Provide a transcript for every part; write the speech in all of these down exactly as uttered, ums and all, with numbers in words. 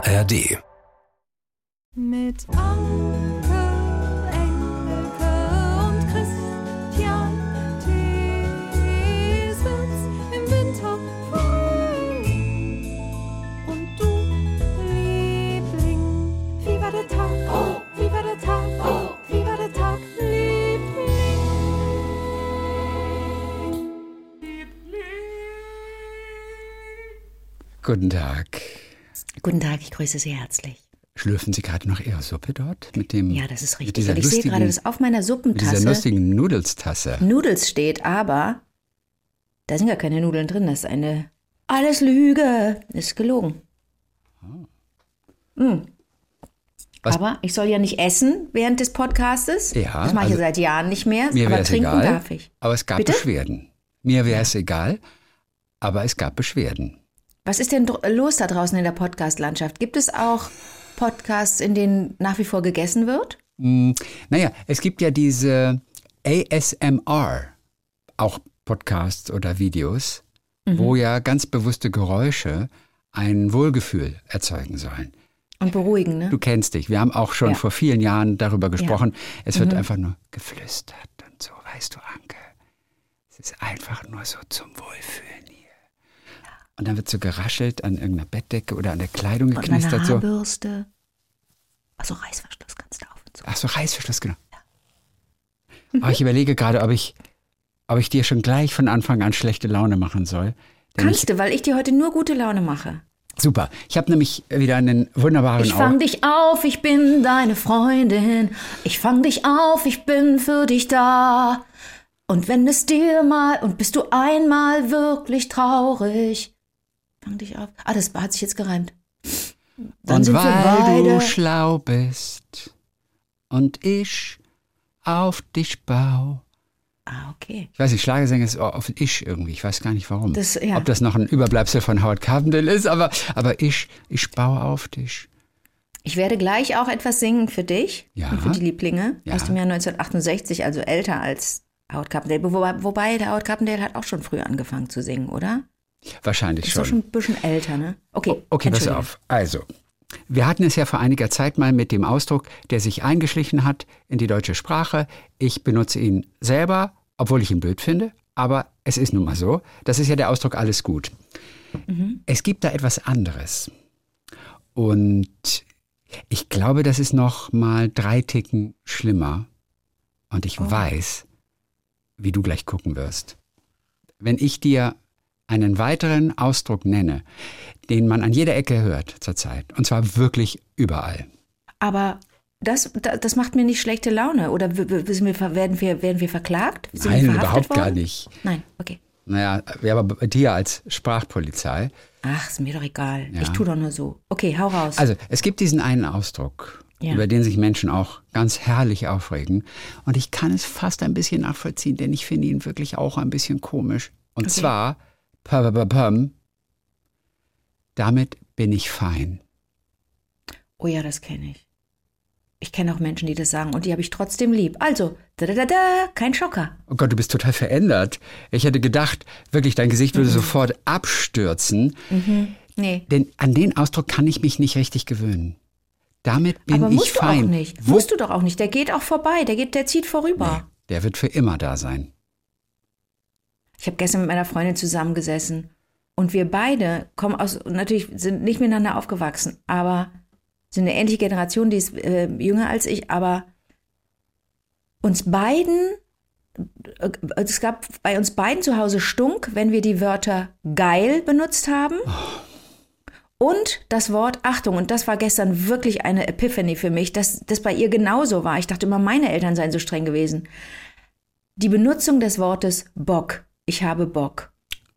R D. Mit Anke, Engelke und Christian Thiesens im Winter Frühling. Und du, Liebling, wie war der Tag? Oh, wie war der Tag? Oh, wie war der Tag, Liebling? Liebling. Guten Tag. Guten Tag, ich grüße Sie herzlich. Schlürfen Sie gerade noch Ihre Suppe dort? Mit dem, Ja, das ist mit richtig. dieser Und ich sehe lustigen- gerade, dass auf meiner Mit Suppentasse dieser lustigen Nudelstasse. Nudels steht, aber da sind gar keine Nudeln drin. Das ist eine alles Lüge. Ist gelogen. Mm. Was- Aber ich soll ja nicht essen während des Podcastes. Ja, das mache ich also ja seit Jahren nicht mehr. Mir aber wäre es trinken egal, darf ich. aber es gab Bitte? Beschwerden. Mir wäre es egal, aber es gab Beschwerden. Was ist denn dr- los da draußen in der Podcast-Landschaft? Gibt es auch Podcasts, in denen nach wie vor gegessen wird? Hm, naja, es gibt ja diese A S M R, auch Podcasts oder Videos, Mhm. wo ja ganz bewusste Geräusche ein Wohlgefühl erzeugen sollen. Und beruhigen, ne? Du kennst dich. Wir haben auch schon Ja. vor vielen Jahren darüber gesprochen. Es wird Mhm. einfach nur geflüstert und so, weißt du, Anke. Es ist einfach nur so zum Wohlfühlen hier. Und dann wird so geraschelt an irgendeiner Bettdecke oder an der Kleidung Und meine geknistert. So. Haarbürste. Also Reißverschluss kannst du auf und zu. Ach so, Reißverschluss, genau. Aber ich überlege gerade, ob ich, ob ich dir schon gleich von Anfang an schlechte Laune machen soll. Denn Kannst du, weil ich dir heute nur gute Laune mache. ich, super. Ich habe nämlich wieder einen wunderbaren Ich fang Au- dich auf, ich bin deine Freundin. Ich fang dich auf, ich bin für dich da. Und wenn es dir mal, und bist du einmal wirklich traurig, fang dich auf. Ah, das hat sich jetzt gereimt. Dann Und sind wir weil du beide. schlau bist und ich auf dich bau. Ah, okay. Ich weiß nicht, Schlagersänger ist auf ich irgendwie. Ich weiß gar nicht warum. Das- ja. Ob das noch ein Überbleibsel von Howard Carpendale ist, aber, aber ich, ich baue auf dich. Ich werde gleich auch etwas singen für dich Ja. und für die Lieblinge Ja. aus dem Jahr neunzehnhundertachtundsechzig, also älter als Howard Carpendale. Wobei, wobei der Howard Carpendale hat auch schon früh angefangen zu singen, oder? Wahrscheinlich Ist doch schon ein bisschen älter, ne? Okay, Okay, pass Entschuldige. auf. Also, wir hatten es ja vor einiger Zeit mal mit dem Ausdruck, der sich eingeschlichen hat in die deutsche Sprache. Ich benutze ihn selber, obwohl ich ihn blöd finde, aber es ist nun mal so. Das ist ja der Ausdruck alles gut. Mhm. Es gibt da etwas anderes. Und ich glaube, das ist noch mal drei Ticken schlimmer. Und ich Oh. weiß, wie du gleich gucken wirst. Wenn ich dir einen weiteren Ausdruck nenne, den man an jeder Ecke hört zurzeit, und zwar wirklich überall. Aber das, das, das macht mir nicht schlechte Laune. Oder w- w- sind wir, ver- werden, wir, werden wir verklagt? Sind Nein, wir verhaftet überhaupt worden? gar nicht. Nein, okay. Naja, wir aber bei dir als Sprachpolizei. Ach, ist mir doch egal. Ja. Ich tue doch nur so. Okay, hau raus. Also, es gibt diesen einen Ausdruck, Ja. über den sich Menschen auch ganz herrlich aufregen. Und ich kann es fast ein bisschen nachvollziehen, denn ich finde ihn wirklich auch ein bisschen komisch. Und Okay. zwar, pam, damit bin ich fein. Oh ja, das kenne ich. Ich kenne auch Menschen, die das sagen und die habe ich trotzdem lieb. Also, da, da, da, da, kein Schocker. Oh Gott, du bist total verändert. Ich hätte gedacht, wirklich, dein Gesicht Mhm. würde sofort abstürzen. Nee, Denn an den Ausdruck kann ich mich nicht richtig gewöhnen. Damit bin aber ich musst du fein. auch nicht. Wo- Musst du doch auch nicht. Der geht auch vorbei. Der, geht, der zieht vorüber. Nee, der wird für immer da sein. Ich habe gestern mit meiner Freundin zusammengesessen und wir beide kommen aus, natürlich sind nicht miteinander aufgewachsen, aber sind eine ähnliche Generation, die ist äh, jünger als ich, aber uns beiden, äh, es gab bei uns beiden zu Hause Stunk, wenn wir die Wörter geil benutzt haben und das Wort Achtung. Und das war gestern wirklich eine Epiphany für mich, dass das bei ihr genauso war. Ich dachte immer, meine Eltern seien so streng gewesen. Die Benutzung des Wortes Bock. Ich habe Bock.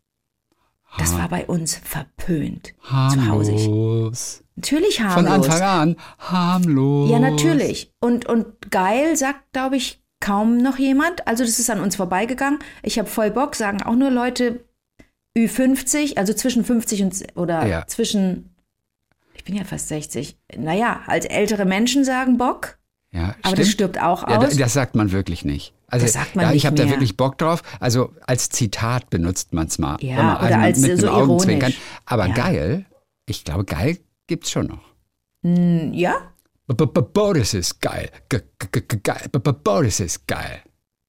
Das war bei uns verpönt. Zu Hause. Ich, Harmlos. natürlich harmlos. Von Anfang an harmlos. Ja, natürlich. Und, und geil sagt, glaube ich, kaum noch jemand. Also das ist an uns vorbeigegangen. Ich habe voll Bock, sagen auch nur Leute Ü fünfzig, also zwischen fünfzig und, oder Ja. zwischen, ich bin ja fast sechzig. Naja, als ältere Menschen sagen Bock. Ja, Aber stimmt. das stirbt auch Ja, aus. das sagt man wirklich nicht. Also, Das sagt man ja, nicht ich habe da mehr. wirklich Bock drauf. Also als Zitat benutzt man es mal. Ja, wenn man oder einem als mit so einem Augenzwinkern. ironisch. Aber Ja. geil, ich glaube, geil gibt's schon noch. Hm, ja? Boris ist geil. G- g- g- geil. Boris ist geil.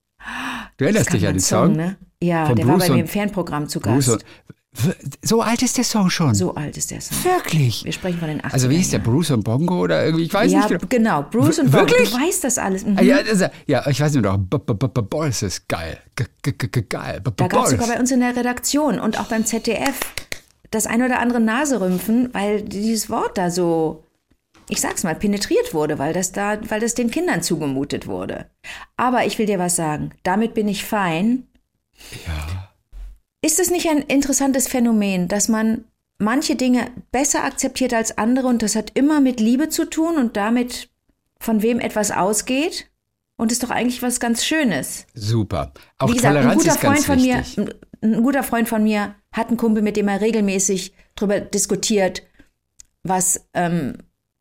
Du erinnerst dich an den Song? Ne? Ja, Von der Bruce war bei mir und- im Fernprogramm zu Bruce Gast. und- So alt ist der Song schon. So alt ist der Song. Wirklich? Wir sprechen von den achtzigern. Also wie hieß der, Bruce und Bongo oder irgendwie? Ich weiß Ja, nicht genau. genau. Bruce W- und Bob. wirklich? Du weißt das alles. Mhm. Ah, Ja, das, ja, ich weiß nur noch. B- B- B- Boris ist geil. G- g- g- g- Geil. B- Da gab es Boris. sogar bei uns in der Redaktion und auch beim Z D F das ein oder andere Naserümpfen, weil dieses Wort da so, ich sag's mal, penetriert wurde, weil das da, weil das den Kindern zugemutet wurde. Aber ich will dir was sagen. Damit bin ich fein. Ja. Ist es nicht ein interessantes Phänomen, dass man manche Dinge besser akzeptiert als andere und das hat immer mit Liebe zu tun und damit, von wem etwas ausgeht? Und ist doch eigentlich was ganz Schönes. Super. Auch Wie gesagt, ein Toleranz guter ist ganz Freund von mir, wichtig. ein, ein guter Freund von mir hat einen Kumpel, mit dem er regelmäßig darüber diskutiert, was, ähm,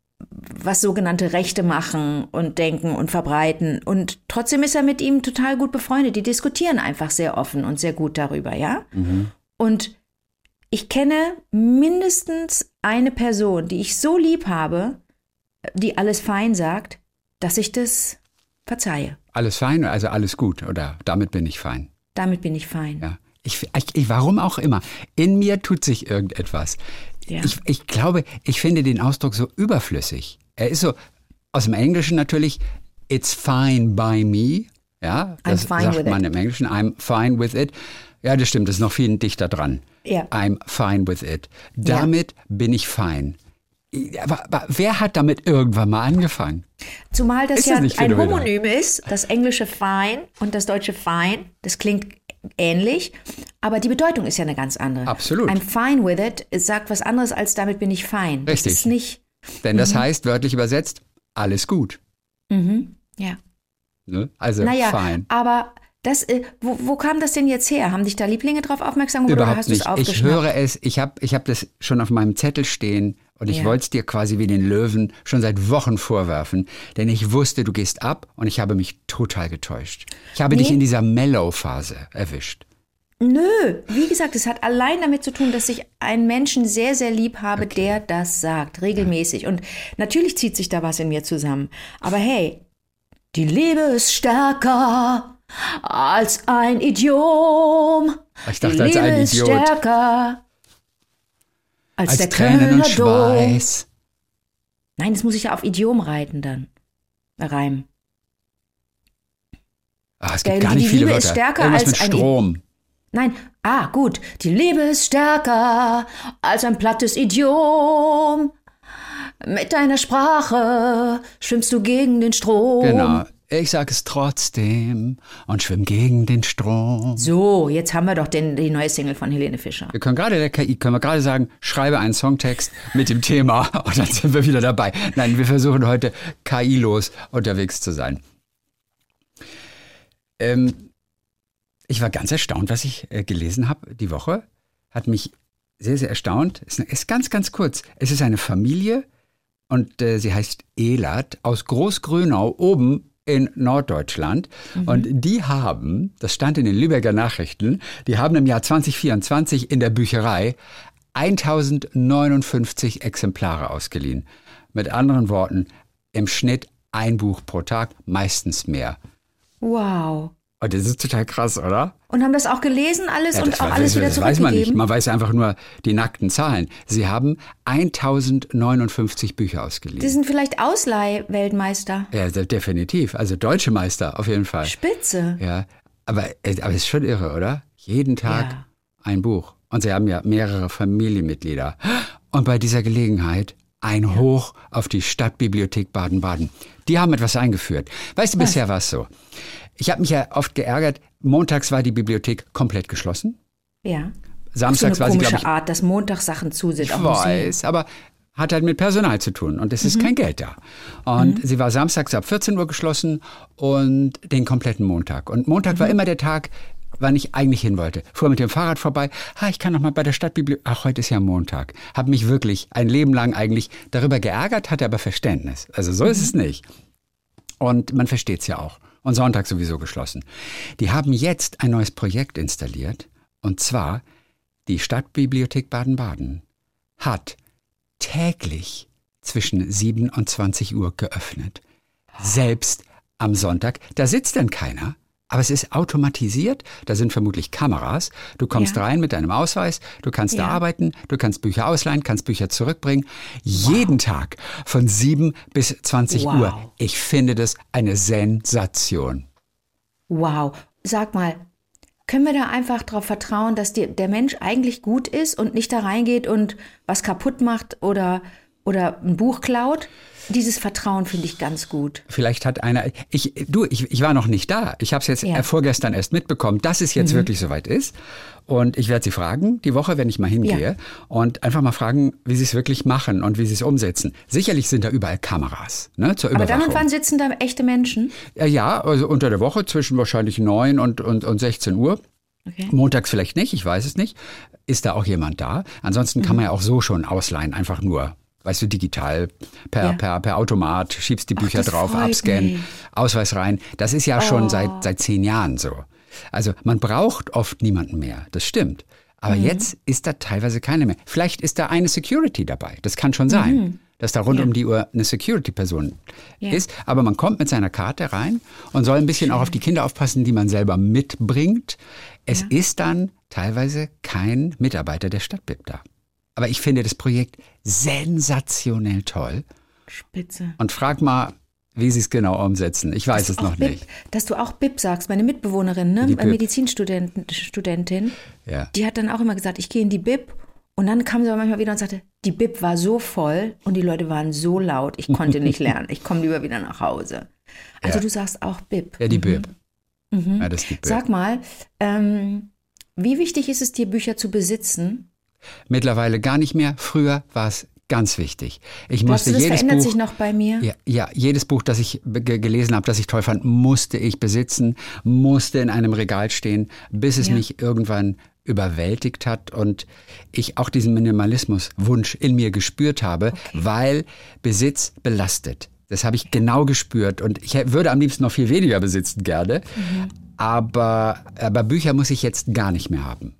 was sogenannte Rechte machen und denken und verbreiten. Und trotzdem ist er mit ihm total gut befreundet. Die diskutieren einfach sehr offen und sehr gut darüber, ja? Mhm. Und ich kenne mindestens eine Person, die ich so lieb habe, die alles fein sagt, dass ich das verzeihe. Alles fein, also alles gut, oder damit bin ich fein. Damit bin ich fein. Ja. Ich, ich, warum auch immer. In mir tut sich irgendetwas. Ja. Ich, ich glaube, ich finde den Ausdruck so überflüssig. Er ist so, aus dem Englischen natürlich, it's fine by me. Ja, das I'm fine sagt with man it. im Englischen, I'm fine with it. Ja, das stimmt, das ist noch viel dichter dran. Ja. I'm fine with it. Damit bin ich fein. Aber, aber wer hat damit irgendwann mal angefangen? Zumal das Ist ja das nicht ein phänomenal? Homonym ist, das englische fine und das deutsche fine, das klingt ähnlich, aber die Bedeutung ist ja eine ganz andere. Absolut. I'm fine with it es sagt was anderes als damit bin ich fein. Das Richtig. ist nicht, Denn das heißt, wörtlich übersetzt, alles gut. ja. Ne? Also Naja, fein. aber das, äh, wo, wo kam das denn jetzt her? Haben dich da Lieblinge drauf aufmerksam gemacht oder Überhaupt hast du es nicht. Ich aufgeschnappt? höre es, ich habe ich hab das schon auf meinem Zettel stehen und ich Ja. wollte es dir quasi wie den Löwen schon seit Wochen vorwerfen, denn ich wusste, du gehst ab und ich habe mich total getäuscht. Ich habe dich Nee. in dieser Mellow-Phase erwischt. Nö, wie gesagt, es hat allein damit zu tun, dass ich einen Menschen sehr, sehr lieb habe, der das sagt, regelmäßig. Und natürlich zieht sich da was in mir zusammen. Aber hey, die Liebe ist stärker als ein Idiom. Ich dachte, die als Liebe ein ist Idiot. stärker als, Als der Tränen und Kölner Dom. Schweiß. Nein, das muss ich ja auf Idiom reiten dann. Reimen. Ah, es Der- gibt gar die nicht viele Liebe Wörter. ist stärker Irgendwas als mit ein- Strom. Nein, ah, gut. Die Liebe ist stärker als ein plattes Idiom. Mit deiner Sprache schwimmst du gegen den Strom. Genau. Ich sage es trotzdem und schwimm gegen den Strom. So, jetzt haben wir doch den, die neue Single von Helene Fischer. Wir können gerade der K I, können wir gerade sagen, schreibe einen Songtext mit dem Thema und dann sind wir wieder dabei. Nein, wir versuchen heute K I-los unterwegs zu sein. Ähm, ich war ganz erstaunt, was ich äh, gelesen habe die Woche. Hat mich sehr, sehr erstaunt. Es ist, ist ganz, ganz kurz. Es ist eine Familie und äh, sie heißt Elert aus Großgrünau oben in Norddeutschland. Und die haben, das stand in den Lübecker Nachrichten, die haben im Jahr zwanzig vierundzwanzig in der Bücherei tausendneunundfünfzig Exemplare ausgeliehen. Mit anderen Worten, im Schnitt ein Buch pro Tag, meistens mehr. Wow. Und das ist total krass, oder? Und haben das auch gelesen alles Ja, und das auch weiß- alles wieder das weiß man nicht. zurückgegeben? Man weiß einfach nur die nackten Zahlen. Sie haben tausendneunundfünfzig Bücher ausgeliehen. Die sind vielleicht Ausleih-Weltmeister. Ja, de- definitiv. Also deutsche Meister auf jeden Fall. Spitze. Ja, aber, äh, aber es ist schon irre, oder? Jeden Tag Ja. ein Buch. Und sie haben ja mehrere Familienmitglieder. Und bei dieser Gelegenheit ein Hoch auf die Stadtbibliothek Baden-Baden. Die haben etwas eingeführt. Weißt du, bisher war es so. Ich habe mich ja oft geärgert. Montags war die Bibliothek komplett geschlossen. Ja. Samstags so war eine sie, komische glaube ich, Art, dass Montags Sachen zu sind. ich auch Museen. weiß, aber hat halt mit Personal zu tun und es ist kein Geld da. Und sie war samstags ab vierzehn Uhr geschlossen und den kompletten Montag. Und Montag war immer der Tag, wann ich eigentlich hin wollte. Fuhr mit dem Fahrrad vorbei, ha, ich kann noch mal bei der Stadtbibliothek, ach, heute ist ja Montag. Habe mich wirklich ein Leben lang eigentlich darüber geärgert, hatte aber Verständnis. Also so ist es nicht. Und man versteht es ja auch. Und Sonntag sowieso geschlossen. Die haben jetzt ein neues Projekt installiert. Und zwar, die Stadtbibliothek Baden-Baden hat täglich zwischen sieben und zwanzig Uhr geöffnet. Selbst am Sonntag. Da sitzt dann keiner. Aber es ist automatisiert, da sind vermutlich Kameras. Du kommst Ja. rein mit deinem Ausweis, du kannst Ja. da arbeiten, du kannst Bücher ausleihen, kannst Bücher zurückbringen. Jeden Tag von sieben bis zwanzig Wow. Uhr. Ich finde das eine Sensation. Wow. Sag mal, können wir da einfach darauf vertrauen, dass die, der Mensch eigentlich gut ist und nicht da reingeht und was kaputt macht oder, oder ein Buch klaut? Dieses Vertrauen finde ich ganz gut. Vielleicht hat einer, ich, du, ich, ich war noch nicht da. Ich habe es jetzt Ja. äh, vorgestern erst mitbekommen, dass es jetzt wirklich soweit ist. Und ich werde sie fragen, die Woche, wenn ich mal hingehe, Ja. und einfach mal fragen, wie sie es wirklich machen und wie sie es umsetzen. Sicherlich sind da überall Kameras, ne, zur Aber Überwachung. dann und wann sitzen da echte Menschen? Ja, ja, also unter der Woche zwischen wahrscheinlich neun und, und, und sechzehn Uhr. Okay. Montags vielleicht nicht, ich weiß es nicht. Ist da auch jemand da? Ansonsten kann man ja auch so schon ausleihen, einfach nur. Weißt du, digital, per, Ja. per, per Automat, schiebst die Ach, Bücher das drauf, freut abscannen, mich. Ausweis rein. Das ist ja Oh. schon seit, seit zehn Jahren so. Also man braucht oft niemanden mehr, das stimmt. Aber Mhm. jetzt ist da teilweise keine mehr. Vielleicht ist da eine Security dabei, das kann schon sein. Dass da rund Ja. um die Uhr eine Security-Person Ja. ist. Aber man kommt mit seiner Karte rein und soll ein bisschen auch auf die Kinder aufpassen, die man selber mitbringt. Es Ja. ist dann teilweise kein Mitarbeiter der Stadtbib da. Aber ich finde das Projekt sensationell toll. Spitze. Und frag mal, wie sie es genau umsetzen. Ich weiß es Auch noch Bib, nicht. Dass du auch Bib sagst, meine Mitbewohnerin, ne? Die Bib. Medizinstudentin, Studentin, Ja. die hat dann auch immer gesagt, ich gehe in die Bib. Und dann kam sie aber manchmal wieder und sagte, die Bib war so voll und die Leute waren so laut, ich konnte nicht lernen. Ich komme lieber wieder nach Hause. Also Ja. du sagst auch Bib. Ja, die Bib. Ja, das ist die Bib. Sag mal, ähm, wie wichtig ist es dir, Bücher zu besitzen? Mittlerweile gar nicht mehr. Früher war es ganz wichtig. Ich Glaubst musste du, das jedes verändert Buch, sich noch bei mir? Ja, ja, jedes Buch, das ich ge- gelesen habe, das ich toll fand, musste ich besitzen, musste in einem Regal stehen, bis es Ja. mich irgendwann überwältigt hat und ich auch diesen Minimalismuswunsch in mir gespürt habe, weil Besitz belastet. Das habe ich genau gespürt und ich hä- würde am liebsten noch viel weniger besitzen gerne, Mhm. aber, aber Bücher muss ich jetzt gar nicht mehr haben.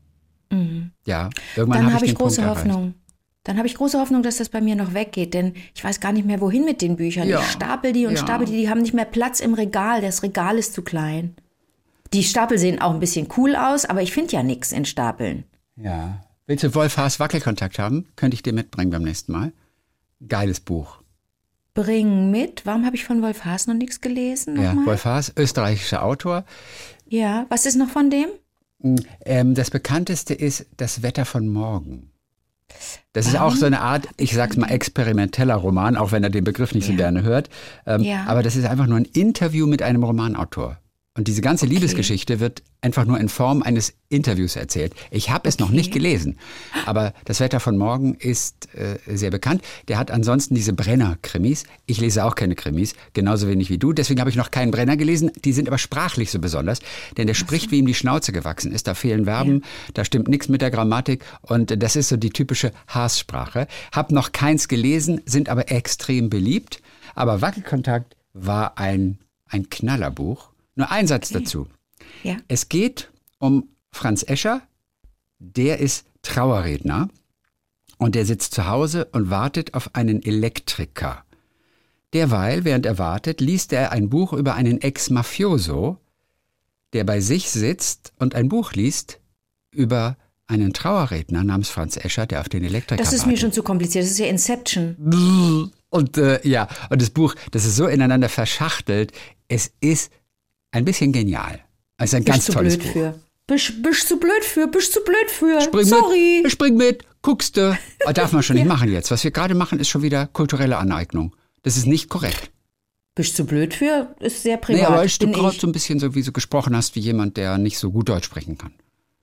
Ja, irgendwann Dann habe habe ich ich den große Punkt erreicht. Hoffnung. Dann habe ich große Hoffnung, dass das bei mir noch weggeht, denn ich weiß gar nicht mehr, wohin mit den Büchern. Ja. Ich stapel die und Ja. stapel die, die haben nicht mehr Platz im Regal. Das Regal ist zu klein. Die Stapel sehen auch ein bisschen cool aus, aber ich finde ja nichts in Stapeln. Ja. Willst du Wolf Haas Wackelkontakt haben? Könnte ich dir mitbringen beim nächsten Mal. Geiles Buch. Bring mit. Warum habe ich von Wolf Haas noch nichts gelesen? Ja, Nochmal? Wolf Haas, österreichischer Autor. Ja, was ist noch von dem? Ähm, das bekannteste ist Das Wetter von morgen. Das ist Warum? auch so eine Art, ich sag's mal, experimenteller Roman, auch wenn er den Begriff nicht so Ja. gerne hört. Ähm, Ja. Aber das ist einfach nur ein Interview mit einem Romanautor. Und diese ganze Okay. Liebesgeschichte wird einfach nur in Form eines Interviews erzählt. Ich habe es noch Okay. nicht gelesen, aber Das Wetter von morgen ist äh, sehr bekannt. Der hat ansonsten diese Brenner-Krimis. Ich lese auch keine Krimis, genauso wenig wie du. Deswegen habe ich noch keinen Brenner gelesen. Die sind aber sprachlich so besonders, denn der spricht, wie ihm die Schnauze gewachsen ist. Da fehlen Verben, da stimmt nichts mit der Grammatik und das ist so die typische Haas-Sprache. Hab noch keins gelesen, sind aber extrem beliebt. Aber Wackelkontakt war ein, ein Knallerbuch. Nur ein Satz dazu. Ja. Es geht um Franz Escher, der ist Trauerredner und der sitzt zu Hause und wartet auf einen Elektriker. Derweil, während er wartet, liest er ein Buch über einen Ex-Mafioso, der bei sich sitzt und ein Buch liest über einen Trauerredner namens Franz Escher, der auf den Elektriker Das ist wartet. mir schon zu kompliziert. Das ist ja Inception. Und äh, ja, und das Buch, das ist so ineinander verschachtelt, es ist ein bisschen genial. Es ist ein ganz Bist du tolles blöd Buch. für. Bist, bist du blöd für, bist du blöd für. Spring Sorry. mit, spring mit, guckst du. Oh, darf man schon nicht machen jetzt. Was wir gerade machen, ist schon wieder kulturelle Aneignung. Das ist nicht korrekt. Bist du blöd für? Ist sehr privat. Nee, aber ist du bin gerade ich. so ein bisschen so, wie du gesprochen hast, wie jemand, der nicht so gut Deutsch sprechen kann.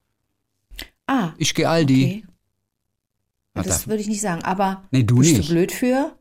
Ah, Ich gehe Aldi. okay. Was Das darf- würde ich nicht sagen. Aber Nee, du bist nicht. du blöd für?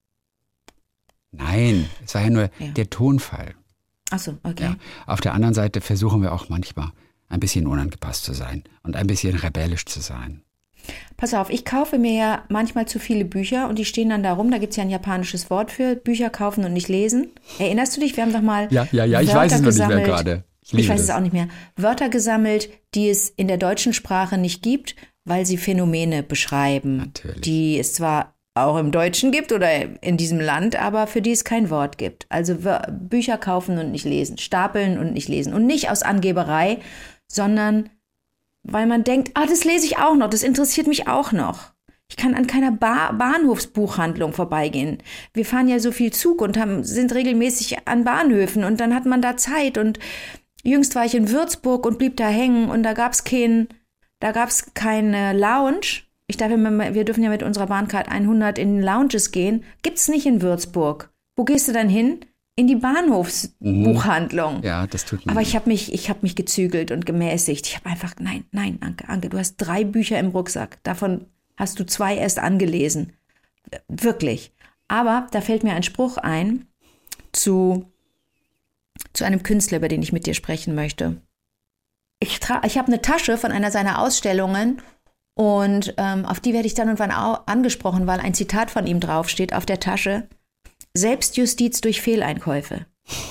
Nein, es war ja nur Ja. der Tonfall. Achso, okay. Ja. Auf der anderen Seite versuchen wir auch manchmal ein bisschen unangepasst zu sein und ein bisschen rebellisch zu sein. Pass auf, ich kaufe mir ja manchmal zu viele Bücher und die stehen dann da rum. Da gibt es ja ein japanisches Wort für Bücher kaufen und nicht lesen. Erinnerst du dich? Wir haben doch mal Ja, ja, ja, ich Wörter weiß es noch nicht mehr gesammelt. gerade. Ich Ich, liebe weiß das. es auch nicht mehr. Wörter gesammelt, die es in der deutschen Sprache nicht gibt, weil sie Phänomene beschreiben, Natürlich. die es zwar auch im Deutschen gibt oder in diesem Land, aber für die es kein Wort gibt. Also Bücher kaufen und nicht lesen, stapeln und nicht lesen. Und nicht aus Angeberei, sondern weil man denkt, ah, das lese ich auch noch, das interessiert mich auch noch. Ich kann an keiner ba- Bahnhofsbuchhandlung vorbeigehen. Wir fahren ja so viel Zug und haben, sind regelmäßig an Bahnhöfen und dann hat man da Zeit. Und jüngst war ich in Würzburg und blieb da hängen und da gab es kein, da gab's keine Lounge. Ich darf immer, wir dürfen ja mit unserer Bahncard hundert in Lounges gehen. Gibt's nicht in Würzburg. Wo gehst du dann hin? In die Bahnhofsbuchhandlung. Mhm. Ja, das tut mir Aber ich habe mich, ich habe mich gezügelt und gemäßigt. Ich habe einfach, nein, nein, Anke, Anke, du hast drei Bücher im Rucksack. Davon hast du zwei erst angelesen. Wirklich. Aber da fällt mir ein Spruch ein zu, zu einem Künstler, über den ich mit dir sprechen möchte. Ich, tra- ich habe eine Tasche von einer seiner Ausstellungen und ähm, auf die werde ich dann irgendwann au- angesprochen, weil ein Zitat von ihm draufsteht auf der Tasche. Selbstjustiz durch Fehleinkäufe.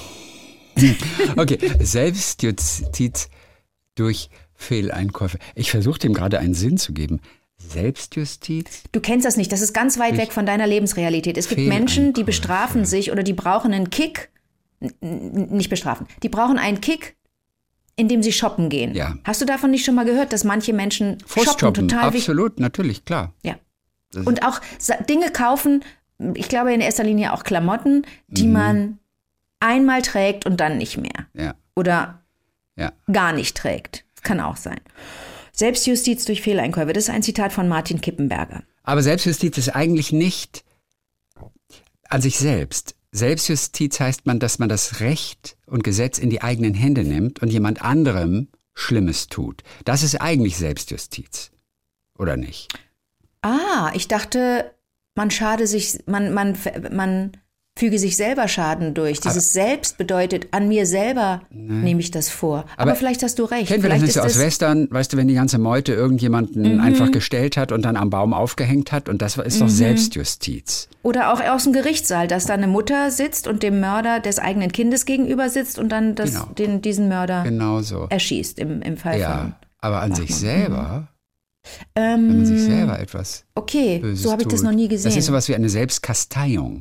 Okay, Selbstjustiz durch Fehleinkäufe. Ich versuche dem gerade einen Sinn zu geben. Selbstjustiz? Du kennst das nicht, das ist ganz weit weg von deiner Lebensrealität. Es gibt Menschen, die bestrafen sich oder die brauchen einen Kick, n- nicht bestrafen, die brauchen einen Kick, indem sie shoppen gehen. Ja. Hast du davon nicht schon mal gehört, dass manche Menschen shoppen total wichtig? Absolut, natürlich, klar. Ja. Und auch Sa- Dinge kaufen, ich glaube in erster Linie auch Klamotten, die mhm. man einmal trägt und dann nicht mehr. Ja. Oder ja. gar nicht trägt. Kann auch sein. Selbstjustiz durch Fehleinkäufe, das ist ein Zitat von Martin Kippenberger. Aber Selbstjustiz ist eigentlich nicht an sich selbst. Selbstjustiz heißt man, dass man das Recht und Gesetz in die eigenen Hände nimmt und jemand anderem Schlimmes tut. Das ist eigentlich Selbstjustiz. Oder nicht? Ah, ich dachte, man schade sich, man, man, man füge sich selber Schaden durch. Dieses aber, Selbst bedeutet, an mir selber ne. nehme ich das vor. Aber, aber vielleicht hast du recht. Kennen wir das nicht so aus Western, weißt du, wenn die ganze Meute irgendjemanden mhm. einfach gestellt hat und dann am Baum aufgehängt hat und das ist doch mhm. Selbstjustiz. Oder auch aus dem Gerichtssaal, dass da eine Mutter sitzt und dem Mörder des eigenen Kindes gegenüber sitzt und dann das, genau. den, diesen Mörder genau so. erschießt im, im Fall ja, von aber an sich selber, ähm, wenn man sich selber etwas okay, Böses so habe ich das noch nie gesehen. Das ist sowas wie eine Selbstkasteiung.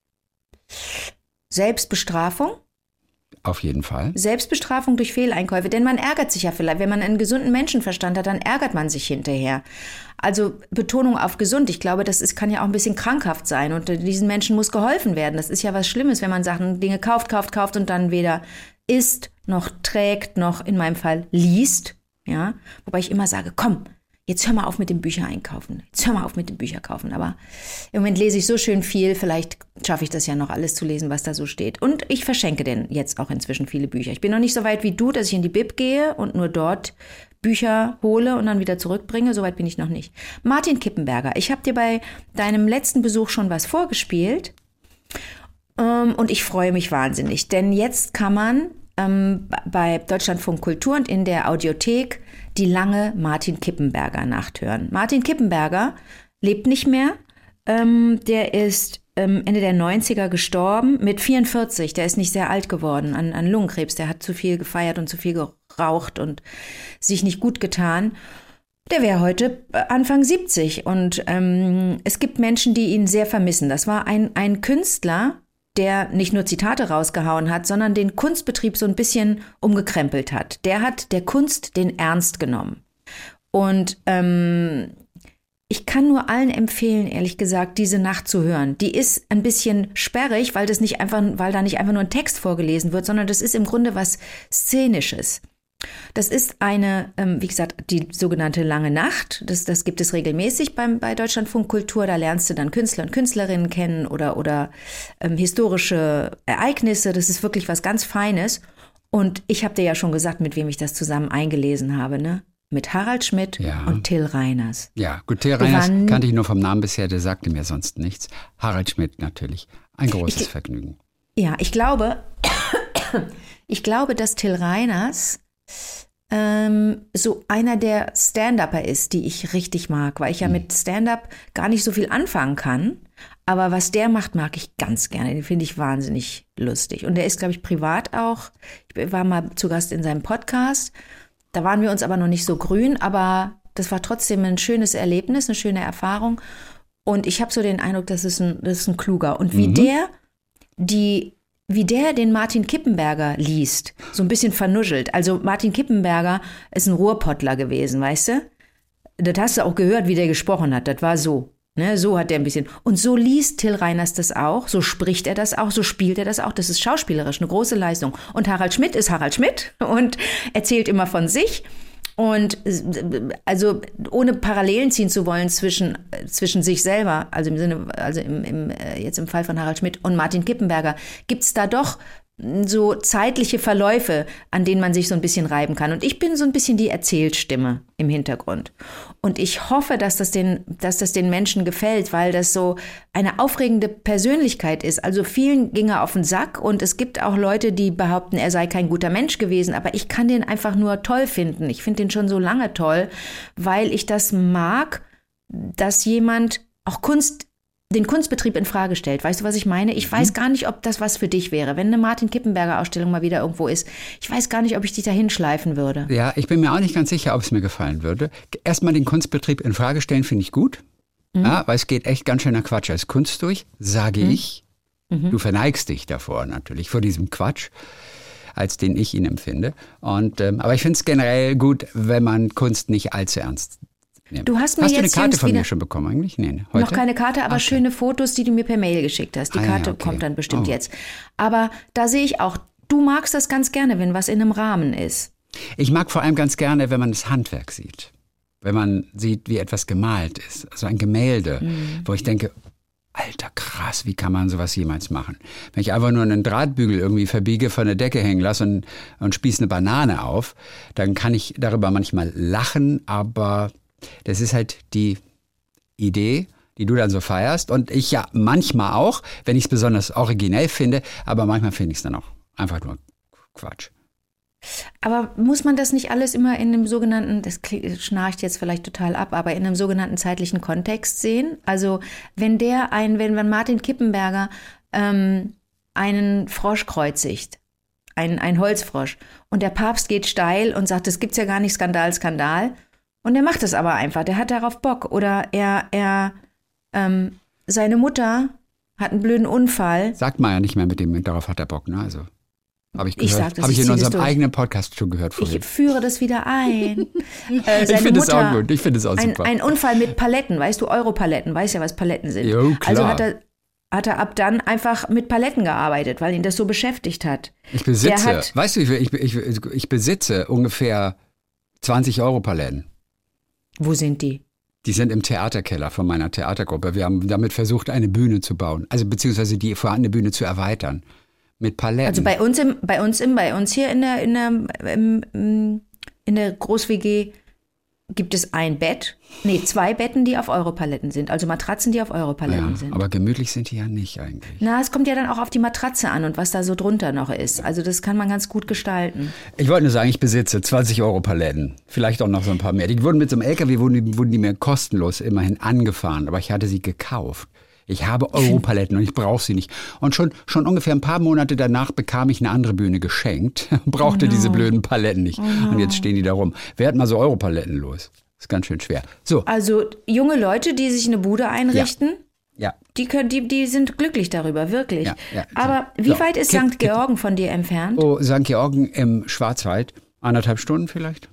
Selbstbestrafung? Auf jeden Fall. Selbstbestrafung durch Fehleinkäufe, denn man ärgert sich ja vielleicht. Wenn man einen gesunden Menschenverstand hat, dann ärgert man sich hinterher. Also Betonung auf gesund. Ich glaube, das ist, kann ja auch ein bisschen krankhaft sein und diesen Menschen muss geholfen werden. Das ist ja was Schlimmes, wenn man Sachen, Dinge kauft, kauft, kauft und dann weder isst, noch trägt, noch in meinem Fall liest. Ja, wobei ich immer sage, komm, jetzt hör mal auf mit dem Bücher einkaufen. Jetzt hör mal auf mit dem Bücher kaufen. Aber im Moment lese ich so schön viel. Vielleicht schaffe ich das ja noch alles zu lesen, was da so steht. Und ich verschenke denn jetzt auch inzwischen viele Bücher. Ich bin noch nicht so weit wie du, dass ich in die Bib gehe und nur dort Bücher hole und dann wieder zurückbringe. So weit bin ich noch nicht. Martin Kippenberger, ich habe dir bei deinem letzten Besuch schon was vorgespielt. Ähm, und ich freue mich wahnsinnig. Denn jetzt kann man ähm, bei Deutschlandfunk Kultur und in der Audiothek die lange Martin Kippenberger Nacht hören. Martin Kippenberger lebt nicht mehr. Ähm, der ist ähm, Ende der neunziger gestorben mit vierundvierzig. Der ist nicht sehr alt geworden an, an Lungenkrebs. Der hat zu viel gefeiert und zu viel geraucht und sich nicht gut getan. Der wäre heute Anfang siebzig. Und ähm, es gibt Menschen, die ihn sehr vermissen. Das war ein, ein Künstler, der nicht nur Zitate rausgehauen hat, sondern den Kunstbetrieb so ein bisschen umgekrempelt hat. Der hat der Kunst den Ernst genommen. Und ähm, ich kann nur allen empfehlen, ehrlich gesagt, diese Nacht zu hören. Die ist ein bisschen sperrig, weil das nicht einfach, weil da nicht einfach nur ein Text vorgelesen wird, sondern das ist im Grunde was Szenisches. Das ist eine, ähm, wie gesagt, die sogenannte Lange Nacht. Das, das gibt es regelmäßig beim, bei Deutschlandfunk Kultur. Da lernst du dann Künstler und Künstlerinnen kennen oder, oder ähm, historische Ereignisse. Das ist wirklich was ganz Feines. Und ich habe dir ja schon gesagt, mit wem ich das zusammen eingelesen habe, ne? Mit Harald Schmidt ja. und Till Reiners. Ja, gut, Till Reiners waren, kannte ich nur vom Namen bisher, der sagte mir sonst nichts. Harald Schmidt natürlich, ein großes ich, Vergnügen. Ja, ich glaube, ich glaube, dass Till Reiners ähm, so einer der Stand-Upper ist, die ich richtig mag, weil ich ja hm. mit Stand-Up gar nicht so viel anfangen kann. Aber was der macht, mag ich ganz gerne. Den finde ich wahnsinnig lustig. Und der ist, glaube ich, privat auch. Ich war mal zu Gast in seinem Podcast. Da waren wir uns aber noch nicht so grün, aber das war trotzdem ein schönes Erlebnis, eine schöne Erfahrung. Und ich habe so den Eindruck, das ist ein, das ist ein Kluger. Und wie mhm. der die, wie der den Martin Kippenberger liest, so ein bisschen vernuschelt. Also Martin Kippenberger ist ein Ruhrpottler gewesen, weißt du? Das hast du auch gehört, wie der gesprochen hat. Das war so. Ne, so hat der ein bisschen. Und so liest Till Reiners das auch, so spricht er das auch, so spielt er das auch. Das ist schauspielerisch eine große Leistung. Und Harald Schmidt ist Harald Schmidt und erzählt immer von sich. Und also ohne Parallelen ziehen zu wollen zwischen, zwischen sich selber, also im Sinne, also im, im, jetzt im Fall von Harald Schmidt und Martin Kippenberger, gibt es da doch so zeitliche Verläufe, an denen man sich so ein bisschen reiben kann. Und ich bin so ein bisschen die Erzählstimme im Hintergrund. Und ich hoffe, dass das den, dass das den Menschen gefällt, weil das so eine aufregende Persönlichkeit ist. Also vielen ging er auf den Sack und es gibt auch Leute, die behaupten, er sei kein guter Mensch gewesen. Aber ich kann den einfach nur toll finden. Ich finde den schon so lange toll, weil ich das mag, dass jemand auch Kunst den Kunstbetrieb in Frage stellt. Weißt du, was ich meine? Ich weiß gar nicht, ob das was für dich wäre. Wenn eine Martin Kippenberger Ausstellung mal wieder irgendwo ist, ich weiß gar nicht, ob ich dich da hinschleifen würde. Ja, ich bin mir auch nicht ganz sicher, ob es mir gefallen würde. Erstmal den Kunstbetrieb in Frage stellen, finde ich gut. Mhm. Ja, weil es geht echt ganz schöner Quatsch als Kunst durch, sage mhm. ich. Mhm. Du verneigst dich davor natürlich, vor diesem Quatsch, als den ich ihn empfinde. Und, ähm, aber ich finde es generell gut, wenn man Kunst nicht allzu ernst nehmen. Du hast mir hast jetzt du eine Karte von mir schon bekommen eigentlich? Nee, heute? Noch keine Karte, aber okay. Schöne Fotos, die du mir per Mail geschickt hast. Die ah, Karte ja, okay. kommt dann bestimmt oh. jetzt. Aber da sehe ich auch, du magst das ganz gerne, wenn was in einem Rahmen ist. Ich mag vor allem ganz gerne, wenn man das Handwerk sieht. Wenn man sieht, wie etwas gemalt ist. Also ein Gemälde, mhm. wo ich denke, alter krass, wie kann man sowas jemals machen? Wenn ich einfach nur einen Drahtbügel irgendwie verbiege, von der Decke hängen lasse und, und spieße eine Banane auf, dann kann ich darüber manchmal lachen, aber das ist halt die Idee, die du dann so feierst. Und ich ja manchmal auch, wenn ich es besonders originell finde, aber manchmal finde ich es dann auch einfach nur Quatsch. Aber muss man das nicht alles immer in einem sogenannten, das schnarcht jetzt vielleicht total ab, aber in einem sogenannten zeitlichen Kontext sehen? Also wenn der ein, wenn, wenn Martin Kippenberger ähm, einen Frosch kreuzigt, ein, ein Holzfrosch, und der Papst geht steil und sagt, das gibt's ja gar nicht, Skandal, Skandal. Und er macht es aber einfach, der hat darauf Bock. Oder er, er, ähm, seine Mutter hat einen blöden Unfall. Sagt man ja nicht mehr mit dem, darauf hat er Bock, ne? Also, habe ich gehört. Ich sag das, habe ich, ich in unserem eigenen Podcast schon gehört vorhin. Ich führe das wieder ein. äh, ich finde es auch gut, ich finde es auch ein, super. Ein Unfall mit Paletten, weißt du, Europaletten, weißt ja, was Paletten sind. Jo, klar. Also hat er, hat er ab dann einfach mit Paletten gearbeitet, weil ihn das so beschäftigt hat. Ich besitze, hat, weißt du, ich, ich, ich, ich besitze ungefähr zwanzig Euro-Paletten. Wo sind die? Die sind im Theaterkeller von meiner Theatergruppe. Wir haben damit versucht, eine Bühne zu bauen. Also beziehungsweise die vorhandene Bühne zu erweitern. Mit Paletten. Also bei uns im, bei uns im, bei uns hier in der, in der, im, in der Groß-W G gibt es ein Bett, nee, zwei Betten, die auf Europaletten sind. Also Matratzen, die auf Europaletten ja, sind. Aber gemütlich sind die ja nicht eigentlich. Na, es kommt ja dann auch auf die Matratze an und was da so drunter noch ist. Also das kann man ganz gut gestalten. Ich wollte nur sagen, ich besitze zwanzig Euro Paletten. Vielleicht auch noch so ein paar mehr. Die wurden mit so einem L K W, wurden die, wurden die mir kostenlos immerhin angefahren. Aber ich hatte sie gekauft. Ich habe Europaletten und ich brauche sie nicht. Und schon, schon ungefähr ein paar Monate danach bekam ich eine andere Bühne geschenkt. Brauchte oh no. diese blöden Paletten nicht. Oh no. Und jetzt stehen die da rum. Wer hat mal so Europaletten los? Ist ganz schön schwer. So. Also junge Leute, die sich eine Bude einrichten, ja. Ja. Die, können, die, die sind glücklich darüber, wirklich. Ja, ja. Aber wie so. weit ist Kipp, Sankt Kipp. Georgen von dir entfernt? Oh, Sankt Georgen im Schwarzwald. Anderthalb Stunden vielleicht?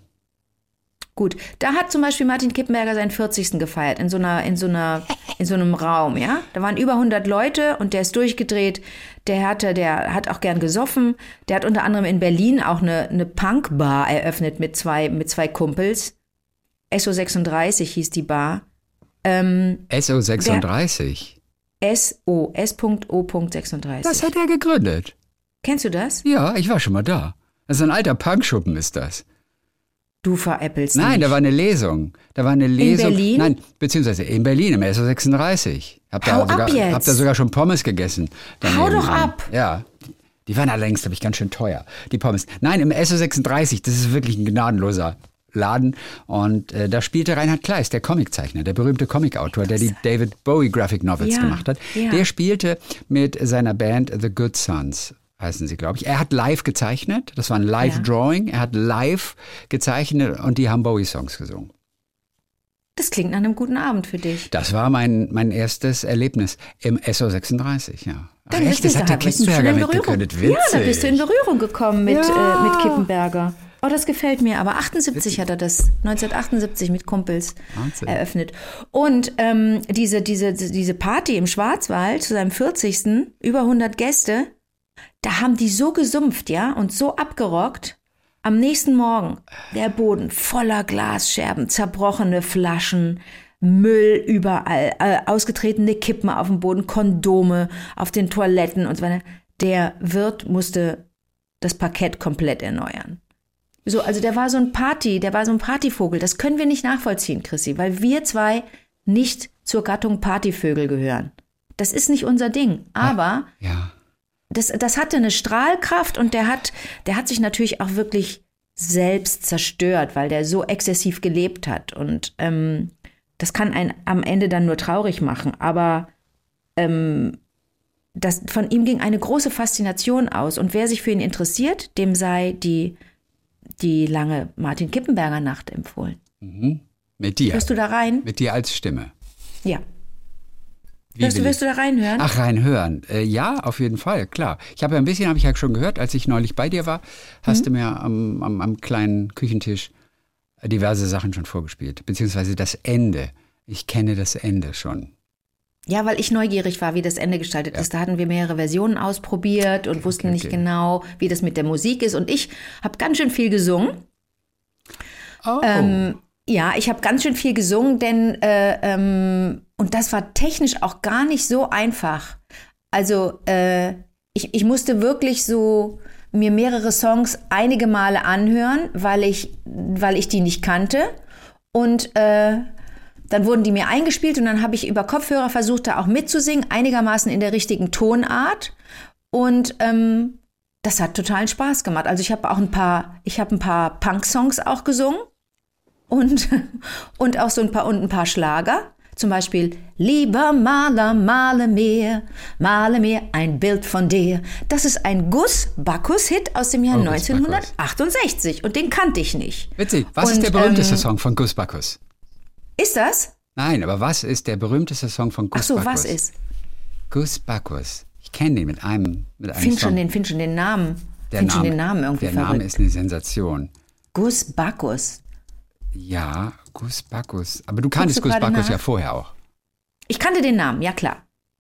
Gut, da hat zum Beispiel Martin Kippenberger seinen vierzigsten gefeiert, in so einer, in so einer, in so einem Raum, ja. Da waren über hundert Leute und der ist durchgedreht. Der hatte, der hat auch gern gesoffen. Der hat unter anderem in Berlin auch eine, eine Punkbar eröffnet mit zwei, mit zwei Kumpels. S O sechsunddreißig hieß die Bar. Ähm, S O sechsunddreißig? S O, S O sechsunddreißig. Das hat er gegründet. Kennst du das? Ja, ich war schon mal da. Das ist ein alter Punkschuppen, ist das. Du veräppelst Nein, nicht. da war eine Lesung. Da war eine Lesung. In Berlin? Nein, beziehungsweise in Berlin, im S O sechsunddreißig. Hab Hau da sogar, ab jetzt. Hab da sogar schon Pommes gegessen. Hau doch an. ab. Ja. Die waren allerdings, glaube ich, ganz schön teuer, die Pommes. Nein, im S O sechsunddreißig, das ist wirklich ein gnadenloser Laden. Und äh, da spielte Reinhard Kleist, der Comiczeichner, der berühmte Comicautor, der die David Bowie Graphic Novels ja, gemacht hat. Ja. Der spielte mit seiner Band The Good Sons. Heißen sie, glaube ich. Er hat live gezeichnet. Das war ein Live-Drawing. Er hat live gezeichnet und die haben Bowie-Songs gesungen. Das klingt nach einem guten Abend für dich. Das war mein, mein erstes Erlebnis im S O sechsunddreißig, ja. Dann Ach, echt, das hat der Kippenberger mitgegründet. Witzig. Ja, da bist du in Berührung gekommen mit, Ja. äh, mit Kippenberger. Oh, das gefällt mir. Aber achtundsiebzig hat er das, neunzehnhundertachtundsiebzig mit Kumpels Wahnsinn. eröffnet. Und ähm, diese, diese, diese Party im Schwarzwald zu seinem vierzigsten über hundert Gäste, da haben die so gesumpft, ja, und so abgerockt. Am nächsten Morgen der Boden voller Glasscherben, zerbrochene Flaschen, Müll überall, äh, ausgetretene Kippen auf dem Boden, Kondome auf den Toiletten und so weiter. Der Wirt musste das Parkett komplett erneuern. So, also der war so ein Party, der war so ein Partyvogel. Das können wir nicht nachvollziehen, Chrissy, weil wir zwei nicht zur Gattung Partyvögel gehören. Das ist nicht unser Ding. Aber Ja. das, das hatte eine Strahlkraft und der hat, der hat sich natürlich auch wirklich selbst zerstört, weil der so exzessiv gelebt hat. Und ähm, das kann einen am Ende dann nur traurig machen. Aber ähm, das, von ihm ging eine große Faszination aus. Und wer sich für ihn interessiert, dem sei die, die lange Martin Kippenberger Nacht empfohlen. Mit dir. Hörst du da rein? Mit dir als Stimme. Ja. Wie Hörst du, will wirst ich- du da reinhören? Ach, reinhören. Äh, ja, auf jeden Fall, klar. Ich habe ja ein bisschen, habe ich ja schon gehört, als ich neulich bei dir war, hast Mhm. du mir am, am, am kleinen Küchentisch diverse Sachen schon vorgespielt. Beziehungsweise das Ende. Ich kenne das Ende schon. Ja, weil ich neugierig war, wie das Ende gestaltet ist. Da hatten wir mehrere Versionen ausprobiert und wussten okay, nicht okay. genau, wie das mit der Musik ist. Und ich habe ganz schön viel gesungen. Oh. Ähm, ja, ich habe ganz schön viel gesungen, denn äh, ähm, und das war technisch auch gar nicht so einfach. Also äh, ich, ich musste wirklich so mir mehrere Songs einige Male anhören, weil ich, weil ich die nicht kannte. Und äh, dann wurden die mir eingespielt und dann habe ich über Kopfhörer versucht, da auch mitzusingen, einigermaßen in der richtigen Tonart. Und ähm, das hat totalen Spaß gemacht. Also ich habe auch ein paar, ich habe ein paar Punk-Songs auch gesungen und, und auch so ein paar und ein paar Schlager. Zum Beispiel, lieber Maler, male mir, male mir ein Bild von dir. Das ist ein Gus-Bacchus-Hit aus dem Jahr Oh, Gus Bacchus. neunzehnhundertachtundsechzig und den kannte ich nicht. Witzig. Was Und, ist der berühmteste ähm, Song von Gus Bacchus? Ist das? Nein, aber was ist der berühmteste Song von Gus Ach so, Bacchus? was ist? Gus Bacchus. Ich kenne den mit einem, mit einem Find Song. schon den, find schon den Namen. der Find schon Name, den Namen irgendwie Der verrückt. Name ist eine Sensation. Gus Bacchus. Ja, Gus Bacchus. Aber du kanntest du Gus gerade Bacchus nach? ja vorher auch. Ich kannte den Namen, ja klar.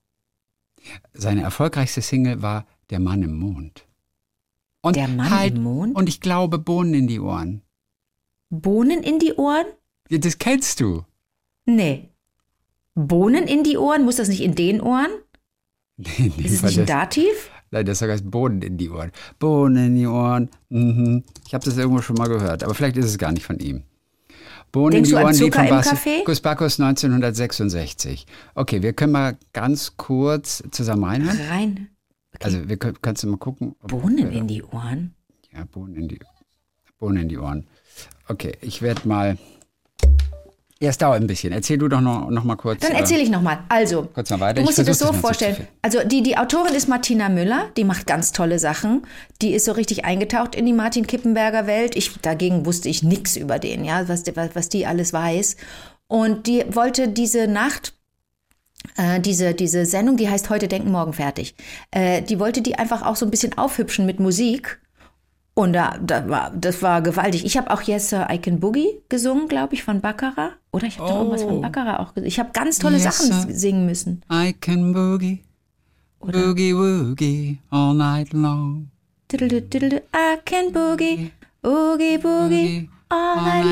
Seine erfolgreichste Single war Der Mann im Mond. Und Der Mann halt, im Mond? Und ich glaube Bohnen in die Ohren. Bohnen in die Ohren? Ja, das kennst du. Nee. Bohnen in die Ohren? Muss das nicht in den Ohren? Nee, nee, Ist es weil nicht ein das, Dativ? nein, das heißt Bohnen in die Ohren. Bohnen in die Ohren. Mhm. Ich habe das irgendwo schon mal gehört, aber vielleicht ist es gar nicht von ihm. Bohnen Denkst in du die an Ohren, Lied Zucker von im Bas- Kaffee? Gus Bacchus neunzehnhundertsechsundsechzig. Okay, wir können mal ganz kurz zusammen reinhören. Rein. Also wir können, kannst du mal gucken. ob- Bohnen in die Ohren? Ja, Bohnen in die, Bohnen in die Ohren. Okay, ich werde mal. Ja, es dauert ein bisschen. Erzähl du doch noch, noch mal kurz. Dann erzähle ich nochmal. Also, Kurz mal weiter. du Ich musst dir das versuch so das noch vorstellen. zu finden. Also die, die Autorin ist Martina Müller, die macht ganz tolle Sachen. Die ist so richtig eingetaucht in die Martin Kippenberger Welt. Ich, dagegen wusste ich nichts über den, ja, was, die- was die alles weiß. Und die wollte diese Nacht, äh, diese, diese Sendung, die heißt Heute denken, morgen fertig. Äh, die wollte die einfach auch so ein bisschen aufhübschen mit Musik. Und da, da war, das war gewaltig. Ich habe auch Yes Sir, I Can Boogie gesungen, glaube ich, von Baccarat. Oder ich habe doch irgendwas von Baccarat auch gesungen. Ich habe ganz tolle Yes, Sachen Sir. singen müssen. I can boogie, boogie woogie all night long. Diddle, diddle, I can boogie, oogie boogie, all night